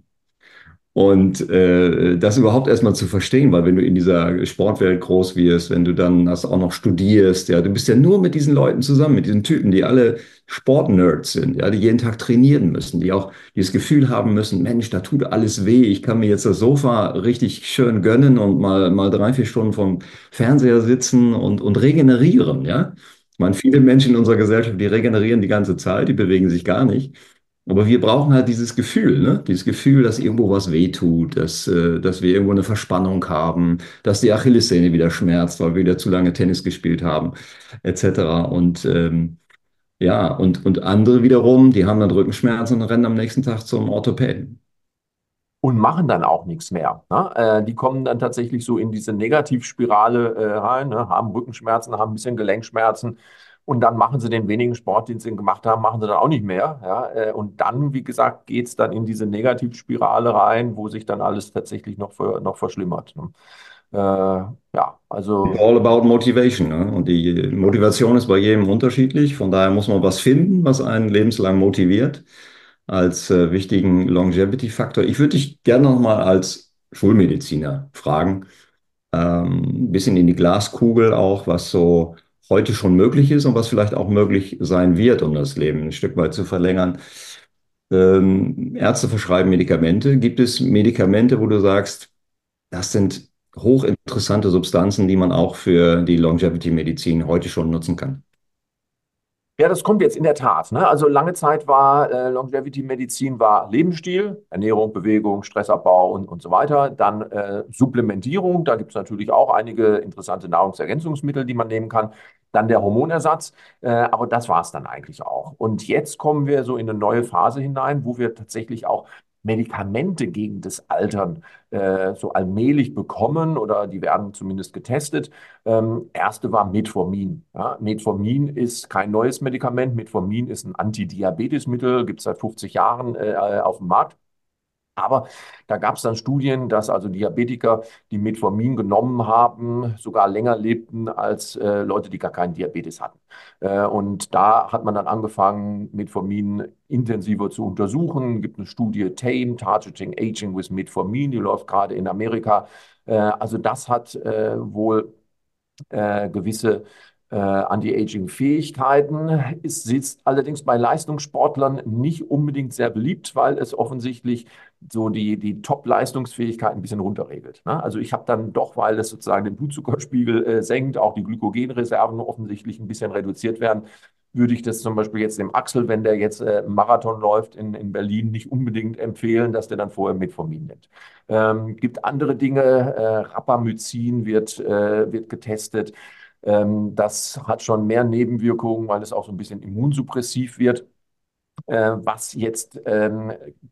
C: Und äh, das überhaupt erstmal zu verstehen, weil wenn du in dieser Sportwelt groß wirst, wenn du dann das auch noch studierst, ja, du bist ja nur mit diesen Leuten zusammen, mit diesen Typen, die alle Sportnerds sind, ja, die jeden Tag trainieren müssen, die auch dieses Gefühl haben müssen, Mensch, da tut alles weh, ich kann mir jetzt das Sofa richtig schön gönnen und mal, mal drei, vier Stunden vom Fernseher sitzen und, und regenerieren, ja. Ich meine, viele Menschen in unserer Gesellschaft, die regenerieren die ganze Zeit, die bewegen sich gar nicht. Aber wir brauchen halt dieses Gefühl, ne? Dieses Gefühl, dass irgendwo was wehtut, dass, äh, dass wir irgendwo eine Verspannung haben, dass die Achillessehne wieder schmerzt, weil wir wieder zu lange Tennis gespielt haben, et cetera. Und ähm, ja, und, und andere wiederum, die haben dann Rückenschmerzen und rennen am nächsten Tag zum Orthopäden.
D: Und machen dann auch nichts mehr. Ne? Äh, die kommen dann tatsächlich so in diese Negativspirale äh, rein, ne? Haben Rückenschmerzen, haben ein bisschen Gelenkschmerzen und dann machen sie den wenigen Sport, den sie gemacht haben, machen sie dann auch nicht mehr. Ja? Äh, und dann, wie gesagt, geht es dann in diese Negativspirale rein, wo sich dann alles tatsächlich noch, ver noch verschlimmert. Ne? Äh, ja,
C: It's
D: also
C: all about motivation, ne? Und die Motivation ist bei jedem unterschiedlich. Von daher muss man was finden, was einen lebenslang motiviert, als äh, wichtigen Longevity-Faktor. Ich würde dich gerne nochmal als Schulmediziner fragen, ähm, ein bisschen in die Glaskugel auch, was so heute schon möglich ist und was vielleicht auch möglich sein wird, um das Leben ein Stück weit zu verlängern. Ähm, Ärzte verschreiben Medikamente. Gibt es Medikamente, wo du sagst, das sind hochinteressante Substanzen, die man auch für die Longevity-Medizin heute schon nutzen kann?
D: ja, das kommt jetzt in der Tat. Ne? Also lange Zeit war äh, Longevity-Medizin war Lebensstil, Ernährung, Bewegung, Stressabbau und, und so weiter. Dann äh, Supplementierung, da gibt es natürlich auch einige interessante Nahrungsergänzungsmittel, die man nehmen kann. Dann der Hormonersatz, äh, aber das war es dann eigentlich auch. Und jetzt kommen wir so in eine neue Phase hinein, wo wir tatsächlich auch Medikamente gegen das Altern äh, so allmählich bekommen oder die werden zumindest getestet. Ähm, erste war Metformin. Ja, Metformin ist kein neues Medikament. Metformin ist ein Antidiabetesmittel, gibt es seit fünfzig Jahren äh, auf dem Markt. Aber da gab es dann Studien, dass also Diabetiker, die Metformin genommen haben, sogar länger lebten als äh, Leute, die gar keinen Diabetes hatten. Äh, und da hat man dann angefangen, Metformin intensiver zu untersuchen. Es gibt eine Studie TAME, Targeting Aging with Metformin, die läuft gerade in Amerika. Äh, also das hat äh, wohl äh, gewisse äh, Anti-Aging-Fähigkeiten. Es ist allerdings bei Leistungssportlern nicht unbedingt sehr beliebt, weil es offensichtlich so die, die Top-Leistungsfähigkeit ein bisschen runterregelt. Ne? Also ich habe dann doch, weil es sozusagen den Blutzuckerspiegel äh, senkt, auch die Glykogenreserven offensichtlich ein bisschen reduziert werden, würde ich das zum Beispiel jetzt dem Axel, wenn der jetzt äh, einen Marathon läuft in, in Berlin, nicht unbedingt empfehlen, dass der dann vorher Metformin nimmt. Ähm, gibt andere Dinge, äh, Rapamycin wird, äh, wird getestet. Ähm, das hat schon mehr Nebenwirkungen, weil es auch so ein bisschen immunsuppressiv wird. Äh, was jetzt ähm,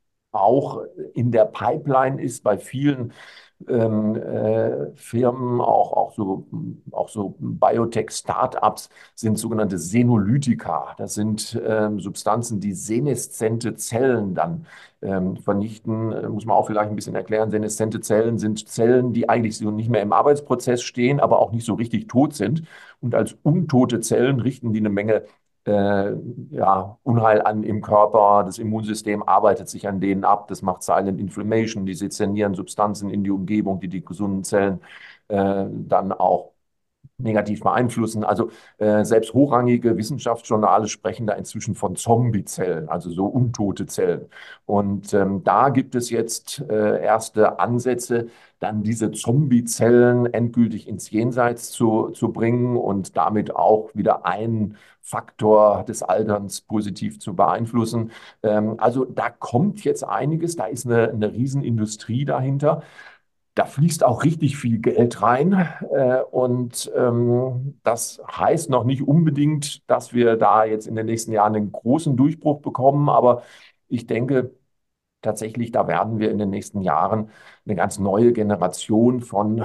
D: auch in der Pipeline ist bei vielen ähm, äh, Firmen, auch, auch so, auch so Biotech-Startups, sind sogenannte Senolytika. Das sind ähm, Substanzen, die seneszente Zellen dann ähm, vernichten. Äh, muss man auch vielleicht ein bisschen erklären. Seneszente Zellen sind Zellen, die eigentlich so nicht mehr im Arbeitsprozess stehen, aber auch nicht so richtig tot sind. Und als untote Zellen richten die eine Menge äh, ja, Unheil an im Körper. Das Immunsystem arbeitet sich an denen ab. Das macht Silent Inflammation. Die sezernieren Substanzen in die Umgebung, die die gesunden Zellen äh, dann auch negativ beeinflussen. Also äh, selbst hochrangige Wissenschaftsjournale sprechen da inzwischen von Zombiezellen, also so untote Zellen. Und ähm, da gibt es jetzt äh, erste Ansätze, dann diese Zombiezellen endgültig ins Jenseits zu, zu bringen und damit auch wieder einen Faktor des Alterns positiv zu beeinflussen. Ähm, also da kommt jetzt einiges, da ist eine, eine Riesenindustrie dahinter. Da fließt auch richtig viel Geld rein. Äh, und ähm, das heißt noch nicht unbedingt, dass wir da jetzt in den nächsten Jahren einen großen Durchbruch bekommen. Aber ich denke tatsächlich, da werden wir in den nächsten Jahren eine ganz neue Generation von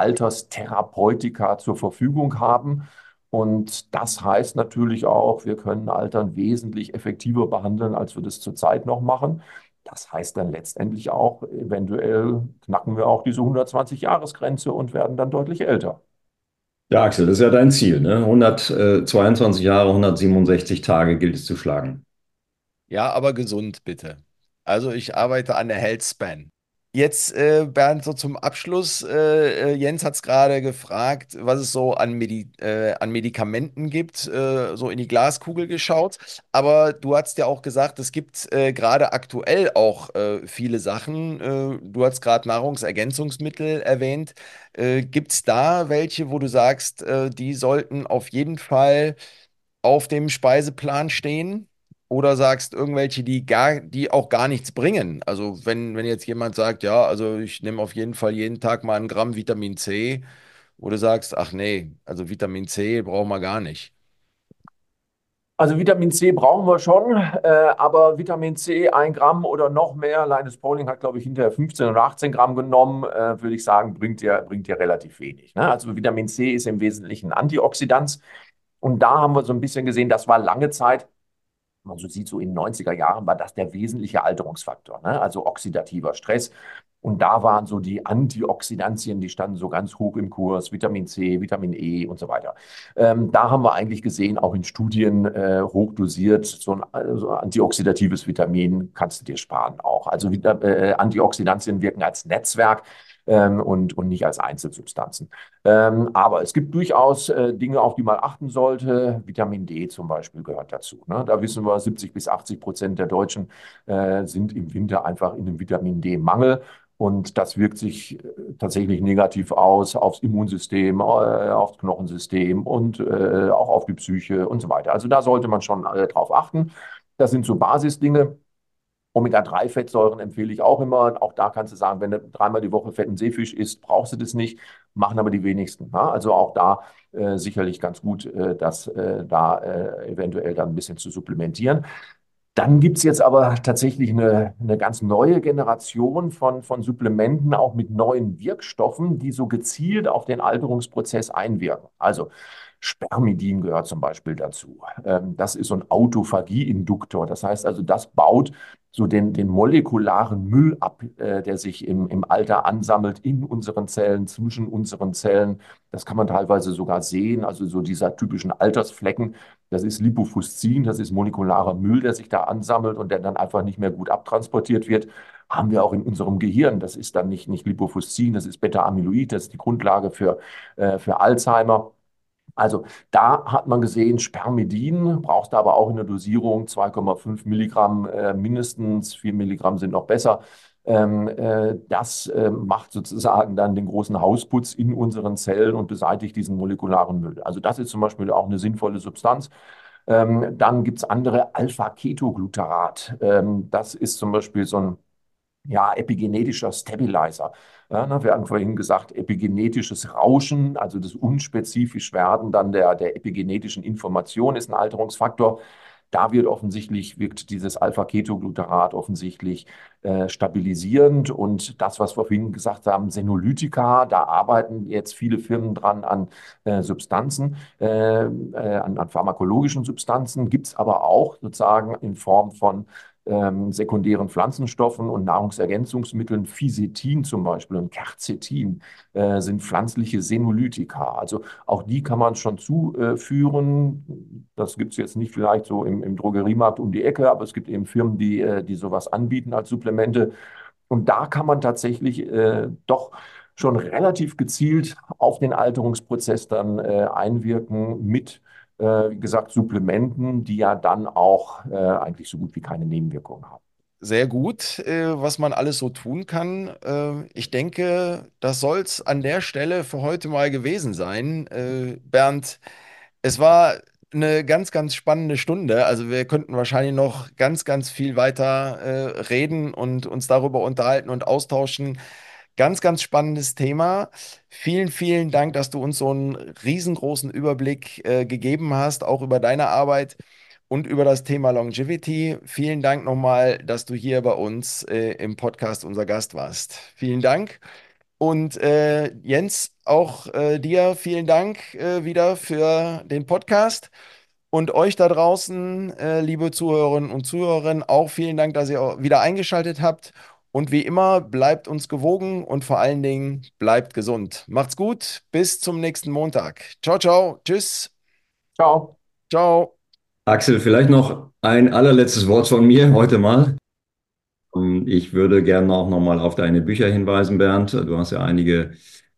D: Alterstherapeutika zur Verfügung haben. Und das heißt natürlich auch, wir können Altern wesentlich effektiver behandeln, als wir das zurzeit noch machen. Das heißt dann letztendlich auch, eventuell knacken wir auch diese hundertzwanzig-Jahres-Grenze und werden dann deutlich älter.
C: Ja, Axel, das ist ja dein Ziel, ne? hundertzweiundzwanzig Jahre, hundertsiebenundsechzig Tage gilt es zu schlagen.
B: Ja, aber gesund bitte. Also ich arbeite an der Health Span. Jetzt, äh, Bernd, so zum Abschluss. Äh, äh, Jens hat es gerade gefragt, was es so an, Medi äh, an Medikamenten gibt, äh, so in die Glaskugel geschaut. Aber du hast ja auch gesagt, es gibt äh, gerade aktuell auch äh, viele Sachen. Äh, du hast gerade Nahrungsergänzungsmittel erwähnt. Äh, gibt es da welche, wo du sagst, äh, die sollten auf jeden Fall auf dem Speiseplan stehen? Oder sagst irgendwelche, die gar, die auch gar nichts bringen? Also wenn, wenn jetzt jemand sagt, ja, also ich nehme auf jeden Fall jeden Tag mal ein Gramm Vitamin C, oder sagst, ach nee, also Vitamin C brauchen wir gar nicht.
D: Also Vitamin C brauchen wir schon, äh, aber Vitamin C ein Gramm oder noch mehr, Linus Pauling hat, glaube ich, hinterher fünfzehn oder achtzehn Gramm genommen, äh, würde ich sagen, bringt dir, bringt dir relativ wenig. Ne? Also Vitamin C ist im Wesentlichen ein Antioxidant. Und da haben wir so ein bisschen gesehen, das war lange Zeit, man so sieht, so in den neunziger Jahren war das der wesentliche Alterungsfaktor, ne? Also oxidativer Stress. Und da waren so die Antioxidantien, die standen so ganz hoch im Kurs, Vitamin C, Vitamin E und so weiter. Ähm, da haben wir eigentlich gesehen, auch in Studien äh, hochdosiert, so ein also antioxidatives Vitamin kannst du dir sparen auch. Also Vita äh, Antioxidantien wirken als Netzwerk ähm, und, und nicht als Einzelsubstanzen. Ähm, aber es gibt durchaus äh, Dinge, auf die man achten sollte. Vitamin D zum Beispiel gehört dazu. Ne? Da wissen wir, siebzig bis achtzig Prozent der Deutschen äh, sind im Winter einfach in einem Vitamin D-Mangel. Und das wirkt sich äh, tatsächlich negativ aus aufs Immunsystem, äh, aufs Knochensystem und äh, auch auf die Psyche und so weiter. Also da sollte man schon äh, drauf achten. Das sind so Basisdinge. Omega drei Fettsäuren empfehle ich auch immer. Auch da kannst du sagen, wenn du dreimal die Woche fetten Seefisch isst, brauchst du das nicht. Machen aber die wenigsten. Ja? Also auch da äh, sicherlich ganz gut, äh, das äh, da äh, eventuell dann ein bisschen zu supplementieren. Dann gibt es jetzt aber tatsächlich eine, eine ganz neue Generation von, von Supplementen, auch mit neuen Wirkstoffen, die so gezielt auf den Alterungsprozess einwirken. Also Spermidin gehört zum Beispiel dazu. Ähm, das ist so ein Autophagie-Induktor. Das heißt also, das baut so den, den molekularen Müll ab, äh, der sich im, im Alter ansammelt in unseren Zellen, zwischen unseren Zellen. Das kann man teilweise sogar sehen, also so dieser typischen Altersflecken. Das ist Lipofuscin, das ist molekularer Müll, der sich da ansammelt und der dann einfach nicht mehr gut abtransportiert wird. Haben wir auch in unserem Gehirn. Das ist dann nicht, nicht Lipofuscin, das ist Beta-Amyloid, das ist die Grundlage für, äh, für Alzheimer. Also da hat man gesehen, Spermidin brauchst du aber auch in der Dosierung zwei Komma fünf Milligramm äh, mindestens, vier Milligramm sind noch besser. Ähm, äh, das äh, macht sozusagen dann den großen Hausputz in unseren Zellen und beseitigt diesen molekularen Müll. Also das ist zum Beispiel auch eine sinnvolle Substanz. Ähm, dann gibt es andere, Alpha-Ketoglutarat. Ähm, das ist zum Beispiel so ein ja, epigenetischer Stabilizer. Ja, ne, wir hatten vorhin gesagt, epigenetisches Rauschen, also das unspezifisch Werden dann der, der epigenetischen Information ist ein Alterungsfaktor. Da wird offensichtlich, wirkt dieses Alpha-Ketoglutarat offensichtlich äh, stabilisierend. Und das, was wir vorhin gesagt haben, Senolytika, da arbeiten jetzt viele Firmen dran an äh, Substanzen, äh, äh, an, an pharmakologischen Substanzen, gibt es aber auch sozusagen in Form von ähm, sekundären Pflanzenstoffen und Nahrungsergänzungsmitteln. Fisetin zum Beispiel und Quercetin äh, sind pflanzliche Senolytika. Also auch die kann man schon zuführen. Das gibt es jetzt nicht vielleicht so im, im Drogeriemarkt um die Ecke, aber es gibt eben Firmen, die, äh, die sowas anbieten als Supplemente. Und da kann man tatsächlich äh, doch schon relativ gezielt auf den Alterungsprozess dann äh, einwirken mit, äh, wie gesagt, Supplementen, die ja dann auch äh, eigentlich so gut wie keine Nebenwirkungen haben.
B: Sehr gut, äh, was man alles so tun kann. Äh, ich denke, das soll es an der Stelle für heute mal gewesen sein. Äh, Bernd, es war eine ganz, ganz spannende Stunde. Also wir könnten wahrscheinlich noch ganz, ganz viel weiter äh, reden und uns darüber unterhalten und austauschen. Ganz, ganz spannendes Thema. Vielen, vielen Dank, dass du uns so einen riesengroßen Überblick äh, gegeben hast, auch über deine Arbeit und über das Thema Longevity. Vielen Dank nochmal, dass du hier bei uns äh, im Podcast unser Gast warst. Vielen Dank. Und äh, Jens, auch äh, dir vielen Dank äh, wieder für den Podcast. Und euch da draußen, äh, liebe Zuhörerinnen und Zuhörer, auch vielen Dank, dass ihr auch wieder eingeschaltet habt. Und wie immer, bleibt uns gewogen und vor allen Dingen bleibt gesund. Macht's gut, bis zum nächsten Montag. Ciao, ciao, tschüss,
D: Ciao.
B: ciao.
C: Axel, vielleicht noch ein allerletztes Wort von mir heute mal. Ähm, Ich würde gerne auch nochmal auf deine Bücher hinweisen, Bernd. Du hast ja einige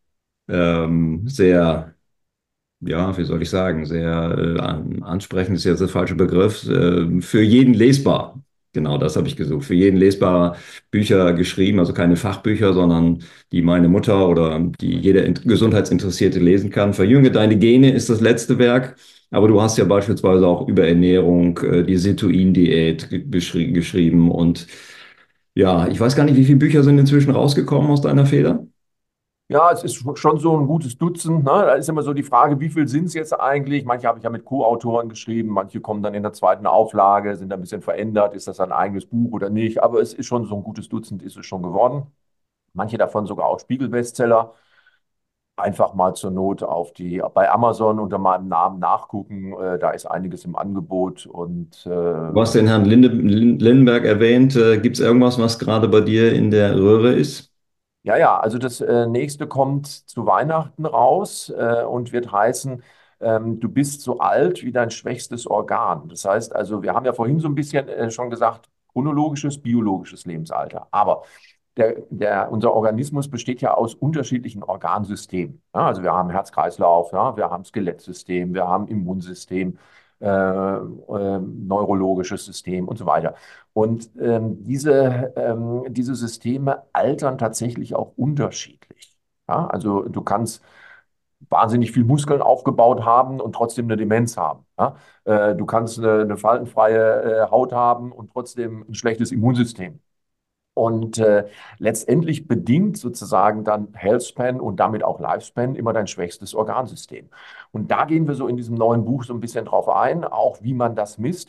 C: ähm, sehr, ja, wie soll ich sagen, sehr äh, an- ansprechend ist jetzt der falsche Begriff, äh, für jeden lesbar. Genau, das habe ich gesucht. Für jeden lesbar Bücher geschrieben, also keine Fachbücher, sondern die meine Mutter oder die jeder in- Gesundheitsinteressierte lesen kann. Verjünge deine Gene ist das letzte Werk. Aber du hast ja beispielsweise auch über Ernährung, äh, die Cetoin-Diät ge- beschri- geschrieben. Und ja, ich weiß gar nicht, wie viele Bücher sind inzwischen rausgekommen aus deiner Feder?
D: Ja, es ist schon so ein gutes Dutzend. Ne? Da ist immer so die Frage, wie viel sind es jetzt eigentlich? Manche habe ich ja mit Co-Autoren geschrieben, manche kommen dann in der zweiten Auflage, sind ein bisschen verändert. Ist das ein eigenes Buch oder nicht? Aber es ist schon so ein gutes Dutzend, ist es schon geworden. Manche davon sogar auch Spiegel-Bestseller. Einfach mal zur Not auf die, bei Amazon unter meinem Namen nachgucken. Äh, da ist einiges im Angebot und äh,
C: Du hast den Herrn Linde, Lin- Lindenberg erwähnt. Äh, Gibt es irgendwas, was gerade bei dir in der Röhre ist?
D: ja, ja, also das äh, nächste kommt zu Weihnachten raus äh, und wird heißen, ähm, du bist so alt wie dein schwächstes Organ. Das heißt also, wir haben ja vorhin so ein bisschen äh, schon gesagt, chronologisches, biologisches Lebensalter. Aber der, der, unser Organismus besteht ja aus unterschiedlichen Organsystemen. Ja, also wir haben Herz-Kreislauf, ja, wir haben Skelettsystem, wir haben Immunsystem, äh, äh, neurologisches System und so weiter. Und ähm, diese, ähm, diese Systeme altern tatsächlich auch unterschiedlich. Ja, also du kannst wahnsinnig viel Muskeln aufgebaut haben und trotzdem eine Demenz haben. Ja? Äh, du kannst eine, eine faltenfreie äh, Haut haben und trotzdem ein schlechtes Immunsystem. Und äh, letztendlich bedingt sozusagen dann Healthspan und damit auch Lifespan immer dein schwächstes Organsystem. Und da gehen wir so in diesem neuen Buch so ein bisschen drauf ein, auch wie man das misst.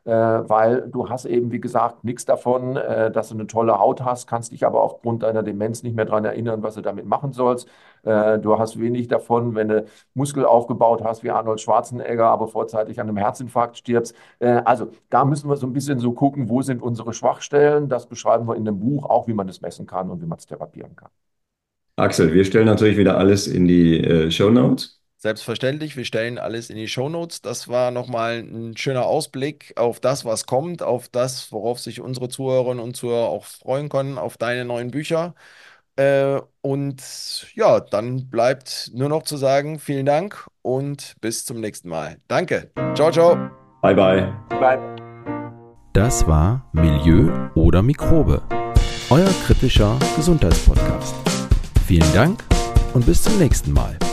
D: äh, weil du hast eben, wie gesagt, nichts davon, äh, dass du eine tolle Haut hast, kannst dich aber aufgrund deiner Demenz nicht mehr daran erinnern, was du damit machen sollst. Äh, du hast wenig davon, wenn du Muskel aufgebaut hast wie Arnold Schwarzenegger, aber vorzeitig an einem Herzinfarkt stirbst. Äh, also da müssen wir so ein bisschen so gucken, wo sind unsere Schwachstellen. Das beschreiben wir in dem Buch, auch wie man das messen kann und wie man es therapieren kann.
C: Axel, wir stellen natürlich wieder alles in die äh, Shownotes.
B: Selbstverständlich, wir stellen alles in die Shownotes. Das war nochmal ein schöner Ausblick auf das, was kommt, auf das, worauf sich unsere Zuhörerinnen und Zuhörer auch freuen können, auf deine neuen Bücher. Äh, und ja, dann bleibt nur noch zu sagen, vielen Dank und bis zum nächsten Mal. Danke. Ciao, ciao.
C: Bye, bye.
D: Bye.
A: Das war Milieu oder Mikrobe, euer kritischer Gesundheitspodcast. Vielen Dank und bis zum nächsten Mal.